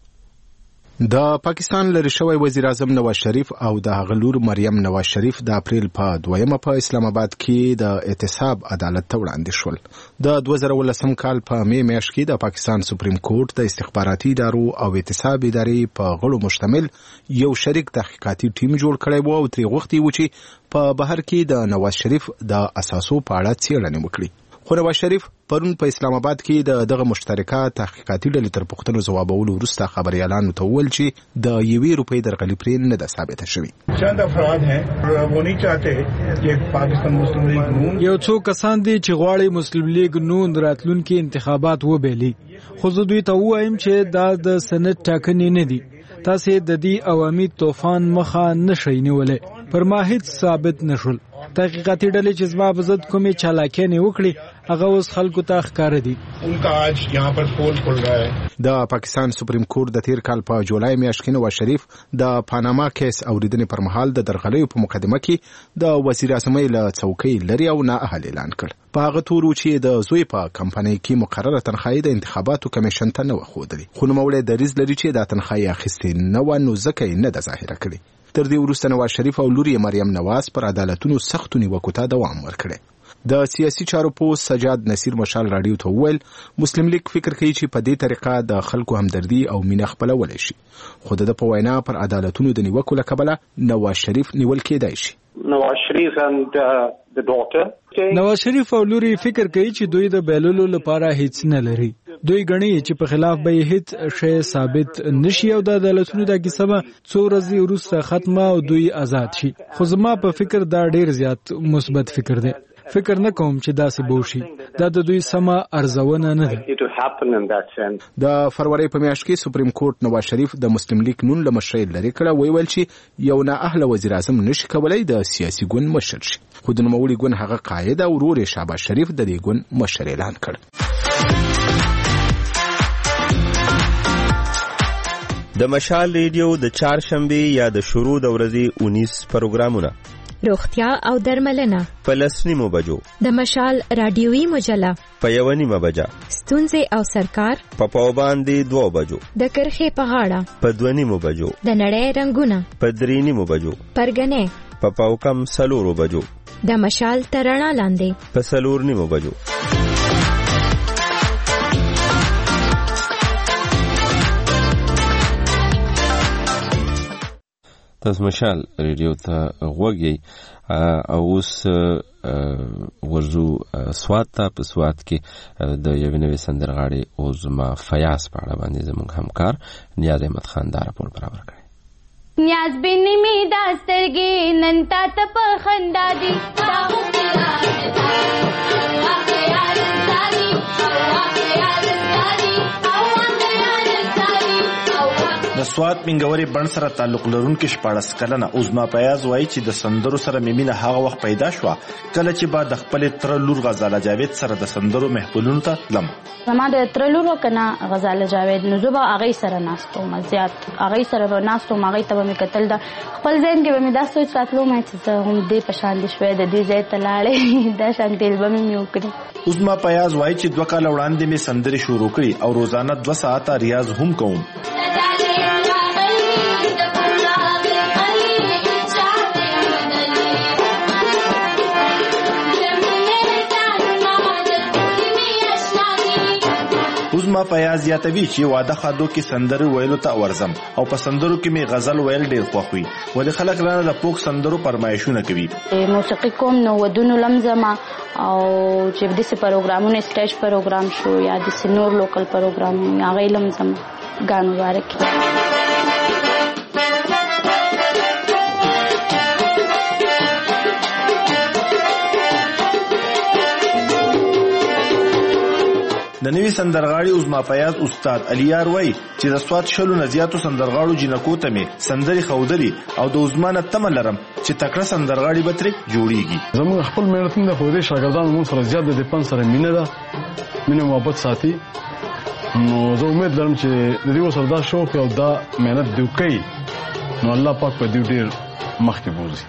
[SPEAKER 14] د پاکستان لری شوی وزیر اعظم نواز شریف او د هغه لور مریم نواز شریف د اپریل په دویمه په اسلام آباد کې د احتساب عدالت ته وړاندې شول. د دوه زره ولسم کال په می میاشت کې د پاکستان سپریم کورټ د استخباراتي ادارو او احتساب ادارې په غړو مشتمل یو شریک تحقیقاتي ټیم جوړ کړی و او ترې غوښتي و چې په بهر کې د نواز شریف د اساسو په اړه څېړنه وکړي. خو نواز شریف پرون په اسلام آباد کې د دغه مشترکه تحقیقاتي ډلې تر پوښتنو ځوابولو وروسته خبريالانو ته وویل چې د یوې روپۍ درغلي پرې نه ده ثابته شوې.
[SPEAKER 15] چند افراد ہیں وہ نہیں چاہتے کہ پاکستان مسلم لیگ نون
[SPEAKER 16] یو څو کسان دي چې غواړي مسلم لیگ نون راتلونکي انتخابات وبېلي، خو زه دوی ته وایم چې دا د سند ټاکنې نه دي. تاسو د دې عوامي طوفان مخه نشئ نیولای، پر ما هیڅ ثابت نشول. تحقیقاتي ډلې چې زما په ضد کومې چالاکیانې وکړي هغه اوس خلکو ته ښکاره دي.
[SPEAKER 15] انکا آج یہاں پر پول کھل رہا ہے.
[SPEAKER 14] د پاکستان سپریم کورټ د تیر کال په جولای میاشت کې نواز شریف د پاناما کیس اوریدنې پر مهال د درغلیو په مقدمه کې د وزیر اعظم له څوکۍ لري او نااهل اعلان کړ. په هغه تورو چې د زوی په کمپنۍ کې مقرره تنخواهي د انتخاباتو کمیشن ته نه وښودلې، خو نوموړی دریځ لري چې دا تنخواهي اخیستې نه وه، نو ځکه یې نه ده ظاهره کړې. تر دې وروسته نواز شریف او لور یې مریم نواز پر عدالتونو سختو نیوکو ته دوام ورکړی. د سیاسي چارو پوسټ سجاد نصیر مشال راډیو ته وویل مسلم لیگ فکر کوي چې په دې طریقه د خلکو همدردي او مینه خپلولی شي، خو د په وینا پر عدالتونو د نیوکو له کبله نواز شریف نیول کېدای شي.
[SPEAKER 15] نواز شریف and uh, the daughter
[SPEAKER 16] نواز شریف او لوري فکر کوي چې دوی د بیلولو لپاره هیڅ نه لري. دوی غني چې په خلاف به هیڅ شی ثابت نشي او د عدالتونو د کیسه څو ورځې وروسته ختمه او دوی آزاد شي. خو زما په فکر دا ډیر زیات مثبت فکر دی. فکر نه کوم چې داسې بوشي. دا د دوی سمه ارزونه نه ده.
[SPEAKER 14] د فروری په میاشت کې سپریم کورټ نواز شریف د مسلم لیگ نون له مشرۍ لرې کړه، ویل چې یو نااهله وزیر اعظم نشي کولای د سیاسي ګوند مشر شي. خو د نوموړي ګوند هغه قاعده او ورور شهباز شریف د دې ګوند مشر اعلان کړ.
[SPEAKER 1] د مشال ریډیو د چهارشنبه یا د شروع د ورځې اونیس پروګرامونه
[SPEAKER 8] روغتیا او درملنه
[SPEAKER 1] په لسنیمو بجو،
[SPEAKER 8] د مشال رادیوي مجله
[SPEAKER 1] په یو نیمه بجه،
[SPEAKER 8] ستونزې او سرکار
[SPEAKER 1] په پاو باندې دوه بجو،
[SPEAKER 8] د کرخې په غاړه
[SPEAKER 1] په دوه نیمو بجو،
[SPEAKER 8] د نړۍ رنگونه
[SPEAKER 1] په درې نیمو بجو،
[SPEAKER 8] پرګنې
[SPEAKER 1] په پاو کم سلورو بجو،
[SPEAKER 8] د مشال ترڼا لاندې
[SPEAKER 1] په سلور نیمو بجو. تاسو مشال ریډیو ته غوږ یې او اوس ورځو سوات ته. په سوات کې د یوې نوې سندرغاړې عظما فیاض په اړه باندې زموږ همکار نیاز احمد خان دا راپور برابر کړی.
[SPEAKER 17] نیاز بنې مې دا سترګې نن تا ته په خندا دي
[SPEAKER 18] د سوات منګوري بڼ سره تعلق لرونکي شپاړس کلنه عظما فیاض وایي چې د سندرو سره مینه هغه وخت پیدا شوه کله چې با د خپل تر لور غزاله جاوید سره د سندرو محفلونو ته تلم.
[SPEAKER 19] زما د تر لور کنه غزاله جاوید نو زه به هغې سره ناستوم، زیات هغې سره به ناستوم، هغې ته به مې کتل. د خپل ذهن کې به مې دا سوچ ساتلوم چې زه هم دې په شان دې شوی د دې ځای ته لاړې دا شانتې البمې مې وکړي.
[SPEAKER 18] عظما فیاض وایي چې دوه کاله وړاندې مې سندرې شروع کړي او روزانه دوه ساعته ریاض هم کوم. عظما فیاض یاتوي چې واده خادو کې سندرو ویلو ته ورزم او په سندرو کې می غزل ویل ډیر خوښوي ولې خلک رانه د پوک سندرو فرمایشونه کوي.
[SPEAKER 19] موسیقي کوم نو ودونو لمزما او چې د سي پروګرامونو سټیج پروګرام شو یا د سنور لوکل پروګرام هغه لمزما غان مبارک.
[SPEAKER 18] د نوي سندرغاړي عظما فیاض استاد الیار وای چې د سواد شلو نه زیاتو سندرغاړو جنکو ته می سندري خودلی او د عظمانه تمه لرم چې تکړه سندرغاړي به ترې جوړیږي.
[SPEAKER 3] زموږ خپل مهنتونه د خوده شاګردانو موږ سره زیات د پن سره مینه ده مینه محبت ساتي نو زه امید لرم چې د دې سره دا شوق او دا مهنت دی کوي نو الله پاک په دې ډیر مخکې بوزي.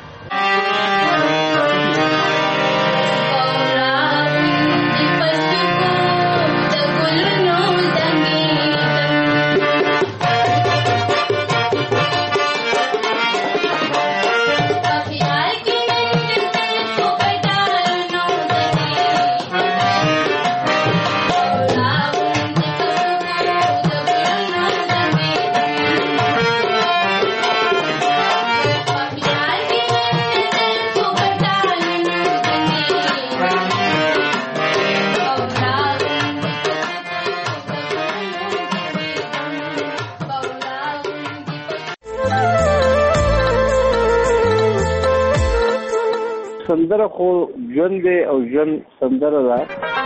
[SPEAKER 4] سندره خو ژوند دی او ژوند سندره ده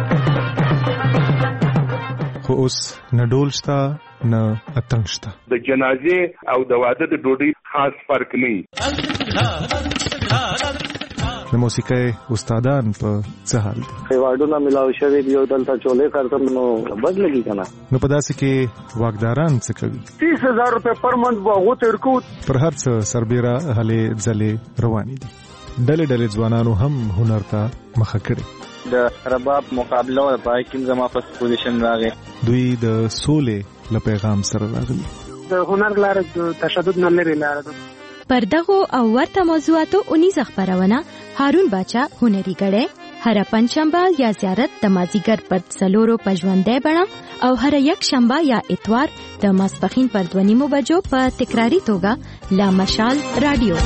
[SPEAKER 7] خو اوس نه ډول شته نه اتڼ شته.
[SPEAKER 26] د جنازې او د واده د ډوډۍ خاص فرق نه وي.
[SPEAKER 7] د موسیقۍ استادان په څه حال دي؟
[SPEAKER 4] ایوارډونه ملاوي شوي دي او دلته چولې کارتم نو بد لګي کنه.
[SPEAKER 7] نو په داسې کې واکداران څه کوي؟
[SPEAKER 4] تیس هزار روپے پر منت باغو تیر کو
[SPEAKER 7] پر هر څه سربېره هلې ځلې روانې دي. ډلې ډلې ځوانانو هم هنر ته مخه کړې.
[SPEAKER 4] د رباب مقابله او پای کې زما په پوزیشن راغی.
[SPEAKER 7] دوی د سولې له پیغام سره راغلي.
[SPEAKER 4] د هنر لار د تشدد نه لري لار ده.
[SPEAKER 8] پر دغه او ورته موضوعاتو اونیز خبرونه هارون باچا هنري غړې هر پنځشنبه یا زیارت د مازیګر پر څلورو پژوندې بڼه او هر یک شنبه یا اتوار د ماسپخین پر دوه نیمو بجو په تکراری توګه لا مشال رادیو.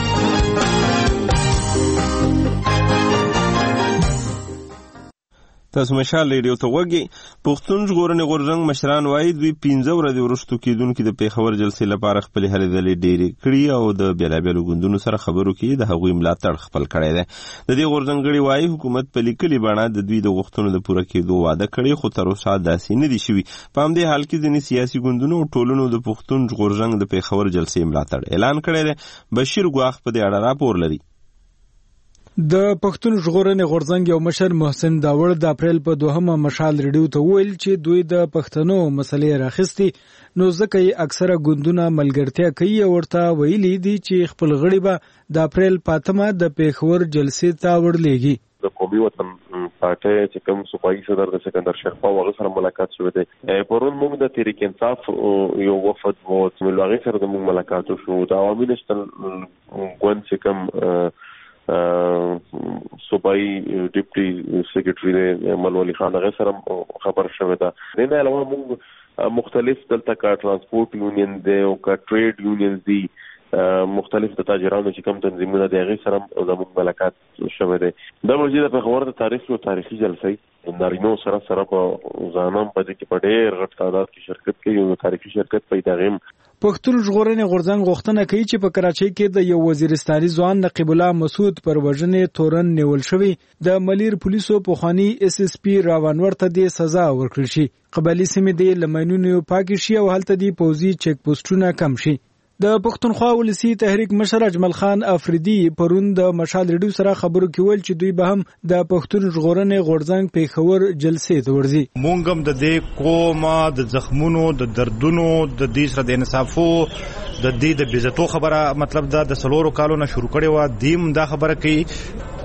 [SPEAKER 1] تاسو مشال ریډیو ته وګورئ. پښتون ژغورنې غورځنګ مشران وایي دوی پنځه ورځې وروسته کېدونکي د پیښور جلسې لپاره خپلې هلې ځلې ډېرې کړي او د بېلابېلو ګوندونو سره خبرو کې د هغوی ملاتړ خپل کړی دی. د دې غورځنګ غړي وایي حکومت په لیکلې بڼه د دوی د غوښتنو د پوره کېدو واده کړی خو تر اوسه داسې نه دي شوي. په همدې حال کې ځینې سیاسي ګوندونو او ټولنو د پښتون ژغورنګ د پیښور جلسې ملاتړ اعلان کړی دی. بشیر ګواخ په دې اړه راپور لري.
[SPEAKER 16] د پښتون ژغورنې غورځنګ یو مشر محسن داوړ د اپریل په دوهمه مشال ریډیو ته ویل چې دوی د پښتنو مسلې راخستي نو ځکه یې اکثره ګوندونه ملګرتیا کوي او ورته ویلي دي چې خپل غړي به د اپریل پاتمه د پیښور جلسې ته ورلېږي.
[SPEAKER 20] د قومي وطن پارټي چې کوم صوبایي صدر د سکندر شیرپا هغه سره ملاقات شوی دی. پرون موږ د تحریک انصاف یو وفد وو چې موږ هغه سره د موږ ملاقات شو. د عوامي نشتل ګوند چې کوم صوبایي ډیپټي سیکریټري ملولي خان هغه سره خبر شوی دا. نه علاوه موږ مختلف دلته کا ترانسپورت یونین دی او کا ټریډ یونین دی مختلف د تاجرانو چې کوم تنظیمونه د هغې سره زموږ ملاقات شوی دی. دا موجود په پېښور د تاریخ یو تاریخي جلسه نارینو سره سره په ځانم په دې کې په ډېر غټ تعداد کې شرکت کوي او تاریخي شرکت پیدا غیم.
[SPEAKER 16] پښتون ژغورنې غورځنګ غوښتنه کوي چې په کراچۍ کې د یو وزیرستاني ځوان نقیب الله مسعود پر وژنې تورن نیول شوی د ملیر پولیسو پخوانی اس اس پی راونور ته د سزا ورکړل شي. قبایلی سیمې د لمنونو پاک شي او هلته د پوزي چیک پوسټونه کم شي. د پښتونخوا ولسی تحریک مشر اجمل خان افریدي پرون د مشال ریډیو سره خبرو کې ویل چې دوی به هم د پښتون ژغورنې غورځنګ پیښور جلسې ته ورځي.
[SPEAKER 18] مونږ هم د دې قومه د زخمونو د دردونو د دې سره د انصافو د دې د بیزتو خبره مطلب دا د سلورو کالو نه شروع کړي و دیم دا خبره کوي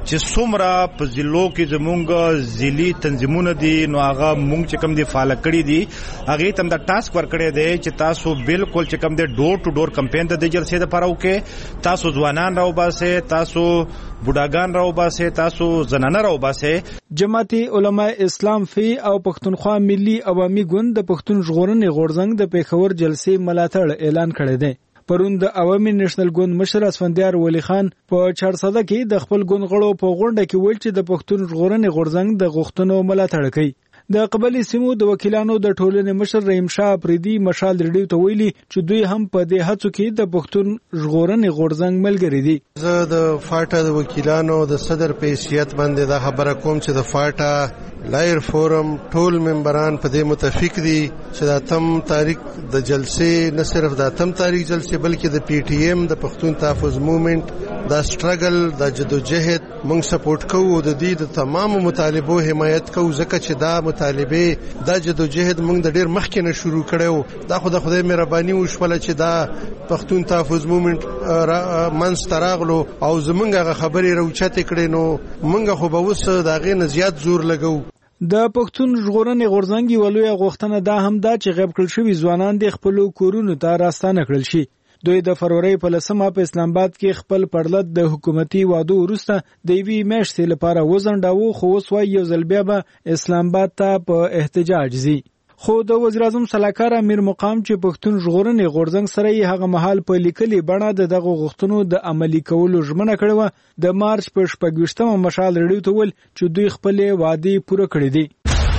[SPEAKER 2] چې څومره په ضلعو کې زمونږ ضلعي تنظیمونه دي نو هغه مونږ چې کوم دي فعال کړي دي هغه تم د ټاسک ور کړی دی چې تاسو بالکل چې کوم دي ډور ټو ډور کمپاین د جلسې لپاره وکړي تاسو ځوانان راو باسه تاسو بوډاګان راو باسه تاسو زنانه راو باسه.
[SPEAKER 16] جماعت علماء اسلام فی او پښتونخوا ملي عوامي ګوند د پښتون ژغورنې غورځنګ د پیښور جلسې ملاتړ اعلان کړی دی. پرون د عوامي نېشنل ګوند مشر اسفندیار ولی خان په چارسده کې د خپل ګوند غړو په غونډه کې ویل چې د پښتون ژغورنې غورځنګ د غوښتنو ملاتړ کوي. د قبلي سیمو د وکیلانو د ټولنې مشر رحیم شاه پریدي مشال ریډیو ته ویلي چې دوی هم په دې هڅو کې د پښتون ژغورنې غورځنګ ملګري دي.
[SPEAKER 21] زه د فاټا د وکیلانو د صدر په حیثیت باندې دا خبره کوم چې د فاټا لایر فورم ټول ممبران په دې متفق دي چې د اتم تاریخ د جلسې نه صرف د اتم تاریخ جلسې بلکې د پی ټی ایم د پښتون تحفظ موومېنټ دا سټرګل د جدوجہد موږ سپورټ کوو د دې د تمام مطالبو حمایت کوو ځکه چې دا مطالبه دا جدوجہد موږ د ډیر مخکې نه شروع کړو دا خو د خدای مهرباني وشوله چې دا پښتون تحفظ موومېنټ منځ ته راغلو او زمونږ هغه خبرې راوچتې کړې نو موږ خو به اوس د هغې نه زیات زور لګو.
[SPEAKER 16] د پښتون ژغورنې غورځنګ یوه لویه غوښتنه دا هم ده چې غیب کړل شوي ځوانان د خپلو کورونو ته راستانه کړل شي. دوی د فروری په لسمه په اسلام آباد کې خپل پرلط د حکومتي وعدو وروسته د یوې میاشتې لپاره وځنډاوه خو اوس وایي یو ځل بیا به اسلام آباد ته په احتجاج ځي. خو د وزیر اعظم سلاکار امیر مقام چې پښتون ژغورنې غورځنګ سره یې هغه مهال په لیکلي بڼه د دغه غوښتنو د عملي کولو ژمنه کړې وه. د مارچ په شپږویشتمه مشال ریډیو ته ویل چې دوی خپلې وعدې پوره کړې دي.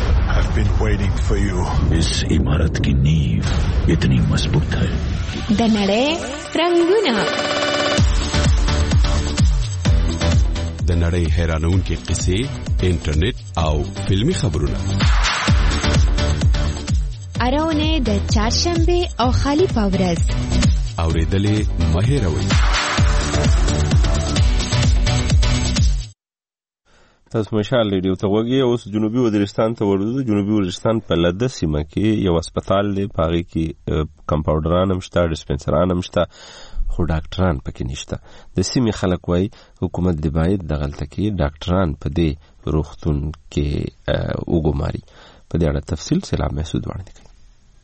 [SPEAKER 12] इस इमारत की नींव इतनी मजबूत है.
[SPEAKER 8] د نړۍ رنگونه
[SPEAKER 22] د نړۍ حیرانونکې قصې انټرنیټ او فلمي خبرونه
[SPEAKER 8] اراونه د چهارشنبه او خالی پاورز
[SPEAKER 22] اوریدلې مهیروي.
[SPEAKER 1] تاسو مشال ریډیو ته وګورئ. اوس جنوبي وزیرستان ته ورځو. جنوبي وزیرستان په لده سیمه کې یو هسپتال دی پاغي کې کمپاونډران هم شته ډسپنسران هم شته خو ډاکټران پکې نشته. د سیمې خلک وایي حکومت دی باید د غلطه کې ډاکټران په دې روغتون کې وګماري. په دې اړه تفصیل سلام محسود وړاندې کوي.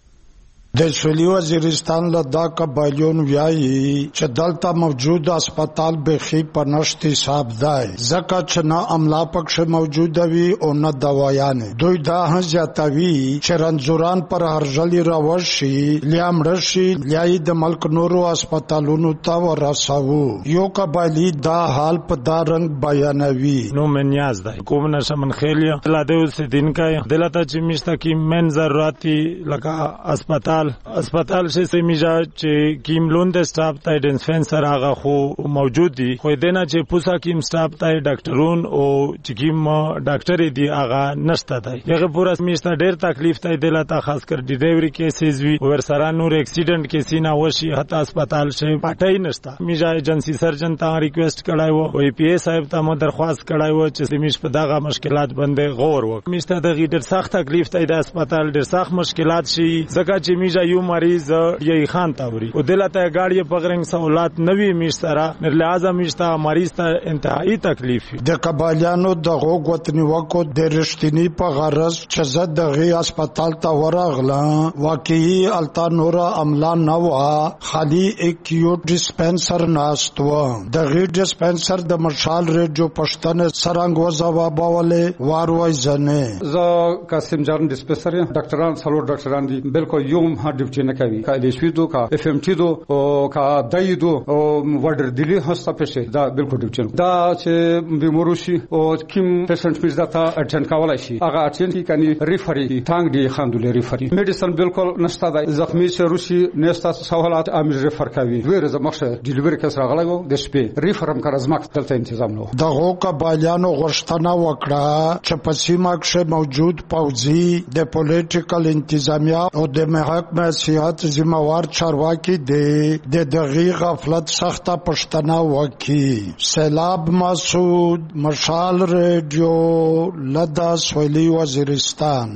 [SPEAKER 23] د سویلي وزیرستان له دا قبایلون ویایي چې دلته موجود هسپتال بخي په نشت حساب دی ځکه چې نه عمله پکښې موجوده وي او نه دوايانې. دوی دا هم زیاتوي چې رنځوران پر هرژلي راوشي لیا مړه شي لیا یې د ملک نورو هسپتالونو ته ورسوو. یو قبایلي دا حال په دا رنګ بیانوي.
[SPEAKER 24] نو من نیاز دی کوم نشه من خیلیا لاده اوسیدونکي دلته چې مشته کې من ضرورتي لکه هسپتال اسپیټال شي سیمیجا چې کیم لوند سټاف ته ډسپنسر هغه خو موجود دي خو دنه چې پوسا کیم سټاف ته ډاکټرون او چې کیم ډاکټر دي هغه نشته دی. هغه پورا میشته ډېر تکلیف ته دلته خاص کر ډیلیوري کیسز وی ور سره نور اکسیډنټ کې سینا وشي حتی اسپیټال شي پټای نشته. میجا ایجنسی سرجن ته ریکوست کړای وو او پی ایس صاحب ته مو درخواست کړای وو چې سیمیش په دغه مشکلات باندې غور وکړي. میشته د ډېر سخت تکلیف ته د اسپیټال ډېر سخت مشکلات شي ځکه چې میجا یو مریض یی خان تاوري او دلته گاڑی په غرنګ سہولات نوی میشترا لہذا میشتا مریض ته انتهایی تکلیف
[SPEAKER 23] د قبایلانو د غوګ وطنی وکو د رښتینی په غرض چې زه دغه هسپتال ته ورغلم واقعي التا نورا عملا نه وا خالی اکیو ډسپنسر ناستو. دغه ډسپنسر د مشال ریډیو پښتنه سرنګ وځوا باولې واروي زنه
[SPEAKER 25] ز قاسم جان ډسپنسر ډاکټران سلو ډاکټران دي بالکل یوم هډ نه کوي کا د شویدو کا اف ام ټي دو او کا دایدو او وډر دلی هستا پېښه دا بالکل ډیوچن دا چې بیموروشي او کیم پیشنټ پیز داتا اټن کولای شي هغه اټن کی کني ریفری ټانګ دی خاندولې ریفری میډیسن بالکل نشته دا زخمی چې روشي نستا سوالات امر ریفر کوي ویره زمخه ډیلیوري کس راغلی د شپې ریفرم کار زمک دلته تنظیم نو
[SPEAKER 23] دغه قبایلانو غشتنه وکړه چې په سیمه کې موجود پوځي د پولیټیکل انتظامیه او د محکمه سیاحت ذمہوار چارواکی دے دے دغی غفلت سخت پشتنا وکی. سیلاب مسعود مشال ریڈیو لدا سویلی وزیرستان.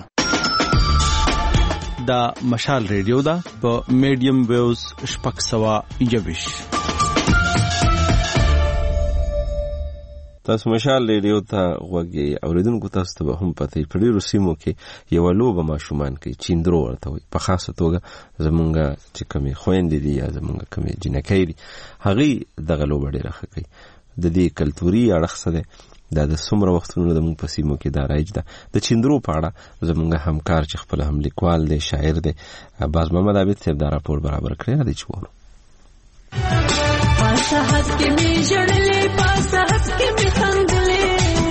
[SPEAKER 27] دا مشال ریډیو دا په میډیم ویوز شپږ سوه یویش.
[SPEAKER 1] تاسو مشال ریډیو ته غوږی اوریدونکو تاسو ته هم پته په ډیرو سیمو کې یو لوبه ماشومان کوي چیندرو ورته وي په خاصه توګه زمونږ چې کومې خويندې دي یا زمونږ کومې جنکۍ دي هغه دغه لوبه ډیره ښه کوي. د دې کلتوري اړخ څه دا د څومره وختونو د مونږ په سیمو کې دا رایج ده. د چیندرو په اړه زمونږ همکار چې خپل هم لیکوال دی شاعر دی عباس محمد عابد صاحب دا راپور برابر کړی دی چې وورو.
[SPEAKER 5] پاسحت کې می جړلې پاسحت کې می څنګلې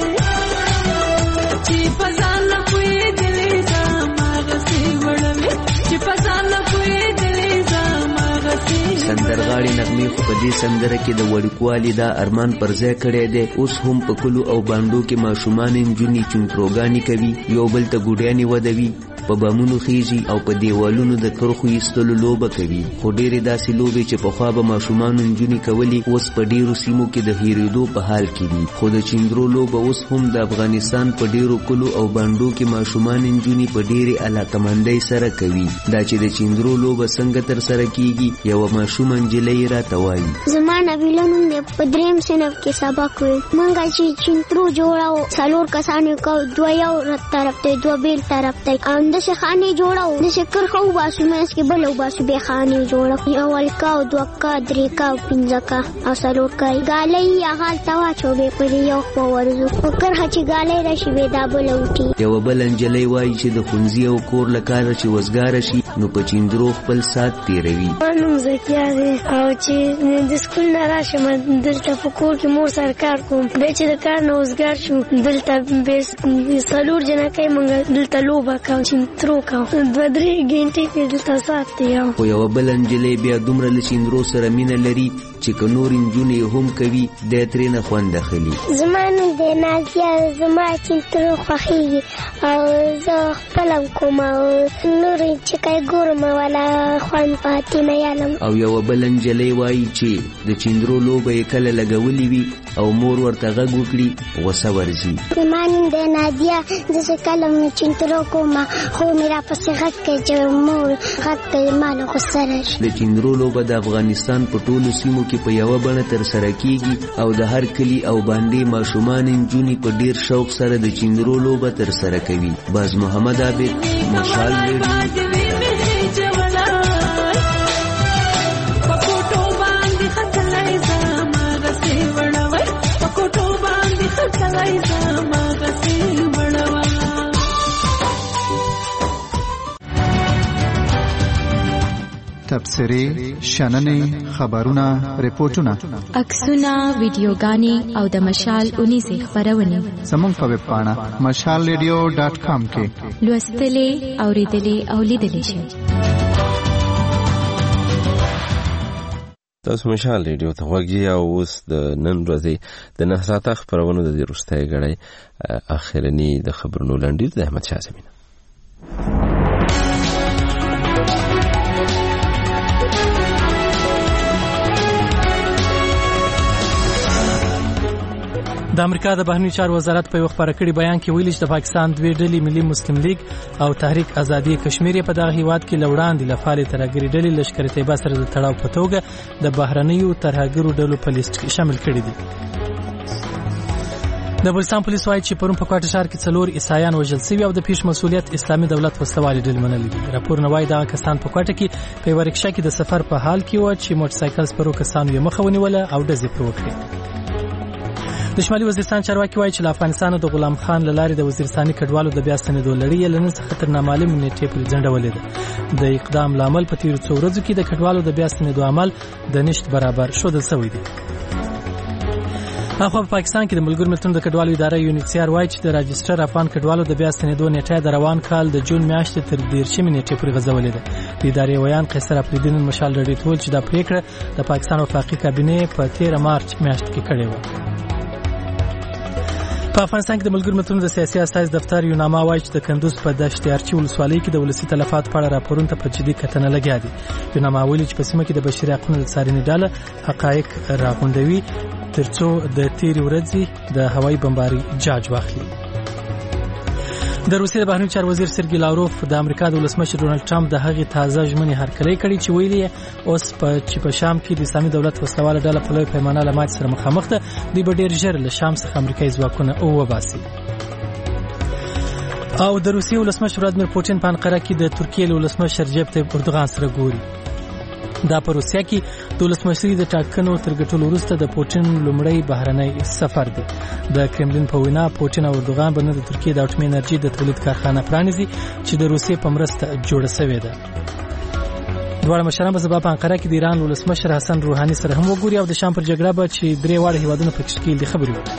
[SPEAKER 5] چې پزان کوی دلې زما غسي وړلې چې پزان کوی دلې زما غسي.
[SPEAKER 6] سندرغاړي نغمې خو په دې سندره کې د وړوکوالي دا ارمان پر ځای کړی دی. اوس هم په کلو او باندو کې ماشومان نجونې چونتروګانې کوي، یو بل ته ګوډیانې ودوي، په بامونو خیږي او په دیوالونو د کرخو ایستلو لوبه کوي. خو ډېرې داسې لوبې چې پخوا به ماشومانو نجونې کولې اوس په ډېرو سیمو کې د هېرېدو په حال کې دي. خو د چیندرو لوبه اوس هم د افغانستان په ډېرو کلو او باندو کې ماشومان نجونې په ډېرې علاقمندۍ سره کوي. دا چې د چیندرو لوبه څنګه ترسره کیږي یوه ماشومه نجلۍ راته وایي.
[SPEAKER 9] زما نبیله نوم دی، په درېیم صنف کې سبق ویل. موږ چې چیندرو جوړاو څلور کسان یو کو، دوه یو طرف ته دوه بېل طرف ته داسې خانې جوړاو، داسې کرښه وباسو منځ کې بله وباسو بیا خانې جوړاو. اول کا او دوه کا درې کا او پنځه کا او څلور کا ګالۍ هغه هلته واچو بیا په دې یو خوا ورځو په کرښه چې ګالۍ راشي بیا دا بله وټي.
[SPEAKER 6] یوه بله نجلۍ وایي چې د ښوونځي او کور له کاره چې وزګاره شي نو په چیندرو خپل ساعت تېروي.
[SPEAKER 9] ما نوم زکیه دی او چې د سکول نه راشم دلته په کور کې مور سره کار کوم. بیا چې د کار نه وزګار شو دلته بیا څلور جنکۍ موږ دلته لوبه کوو ترو کا دوه درې ګنټې په دلته ساتي.
[SPEAKER 6] خو یوه بله نجلۍ بیا دومره له چیندرو سره مینه لري چې که نور نجونې هم کوي دی ترېنه خوند اخلي.
[SPEAKER 9] زما نوم دی نازیه، زما چیندرو خوښېږي او زه خپل هم کوم او نور چې کوي ګورم والا خوند پاتې نه یالم.
[SPEAKER 6] او یوه بله نجلۍ وایي چې د چیندرو لوبه یې کله لګولې وي او مور ورته غږ وکړي غوسه ورځي.
[SPEAKER 9] زما نوم دی نازیه، زه چې کله مې چیندرو کوم خو مې راپسې غږ کوي چې مور غږ کوي ما له غوسه راشي.
[SPEAKER 6] د چیندرو لوبه د افغانستان په ټولو سیمو کې په یوه بڼه ترسره کیږي او د هر کلي او باندې ماشومان نجونې په ډېر شوق سره د چیندرو لوبه ترسره کوي. باز محمد عابد، مشال ریډیو.
[SPEAKER 7] تبصرې، شننې، خبرونه، ریپورتونه،
[SPEAKER 8] عکسونه، ویډیوګانې او د مشال اونیزې خپرونې
[SPEAKER 7] زموږ په ویب پاڼه مشال ریډیو ډاټ کام کې
[SPEAKER 8] لوستلې، اوریدلې او لیدلې شئ.
[SPEAKER 1] تاسو مشال ریډیو ته غوږی او اوس د نن ورځې د نه ساعته خپرونو د دې وروستۍ ګړۍ اخرني د خبرونو لنډیز د احمد شاه زمینه.
[SPEAKER 10] د امریکا د بهرنیو چارو وزارت په یو خبره کړي بیان کې ویلي چې د پاکستان دوی ډلې ملي مسلم لیگ او تحریک ازادي کشمیر په دغه هیواد کې لوړاندې لفعال ترهګری ډلې لشکره طیبه سره د تړاو په توګه د بهرنیو ترهګرو ډلو په لیست کې شامل کړي دي. د بلوچستان پولیس وايي چې پرون په کوټه ښار کې څلور عیسایان وژل شوي او د پیښ مسؤلیت اسلامي دولت وسلوالې ډلې منلې دي. راپورونه وايي دغه کسان په کوټه کې په یوه رکشه کې د سفر په حال کې وو چې موټر سایکل سپرو کسانو یې مخه ونیوله او ډزې پرې وکړې. د شمالي وزیرستان چارواکي وايي چې له افغانستان د غلام خان له لارې د وزیرستاني کډوالو د بیا ستنېدو لړۍ یې له نن څخه تر نامعلومې نیټې پورې ځنډولې ده. د اقدام لامل په تېرو څو ورځو کې د کډوالو د بیا ستنېدو عمل د نشت برابر ښودل شوی دی. اخوا په پاکستان کې د ملګرو ملتونو د کډوالو اداره یونیسیار وايي چې د راجستر افغان کډوالو د بیا ستنېدو نیټه د روان کال د جون میاشتې تر دېرشمې نیټې پورې غځولې ده. د ادارې ویان قیصر افریدي نن مشال راډیو ته وویل چې دا پریکړه د پاکستان وفاقي کابینې په تېره مارچ میاشت کې کړې وه. په افغانستان کې د ملګرو ملتونو د سیاسي استازي دفتر یوناما وايي چې د کندوز په دشت ارچي ولسوالۍ کې د ولسي تلفات په اړه راپورونو ته په جدي کتنه لګیا دي. یوناما ویلي چې په سیمه کې د بشري حقوقو د څارنې ډله حقایق راغونډوي ترڅو د تیرې ورځې د هوایي بمبارۍ جاج واخلي. د روسیې د بهرنیو چارو وزیر سرګي لاوروف د امریکا د ولسمشر ډونالد ټرمپ د هغې تازه ژمنې هرکلی کړي چې ویلي اوس په چې په شام کې د اسلامي دولت وسلواله ډله په لویه پیمانه له ماتې سره مخامخ ده، دوی به ډېر ژر له شام څخه امریکایي ځواکونه وباسي. او د روسیې ولسمشر ولادیمیر پوټین په انقره کې د ترکیې له ولسمشر رجب طیب اردوغان سره ګوري. دا په روسیا کې د ولسمشرۍ د ټاکنو تر ګټلو وروسته د پوټین لومړی بهرنی سفر دی. د کرملین په وینا پوټین او اردوغان به نه د ترکیې د اټومي انرژي د تولید کارخانه پرانیزي چې د روسیې په مرسته جوړه شوې ده. دواړه مشران به سبا په انقره کې د ایران ولسمشر حسن روحاني سره هم وګوري او د شام پر جګړه به چې درې واړه هیوادونه پکې ښکېل دي خبرې وکړي.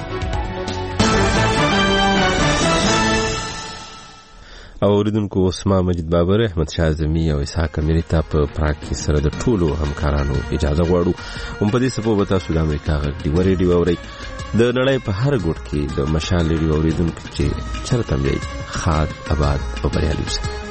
[SPEAKER 1] او اوریدونکو اسما مجید بابر، احمد شاه اعظمي او اسحاق اميري ته په پراګ کې سره د ټولو همکارانو اجازه غواړو. هم په دې سبب به تاسو د امریکا غږ دی ریډیو اورئ د نړۍ په هر ګوټ کې د مشال ریډیو اوریدونکو چې چرته وي خاد آباد او بریالي اوسئ.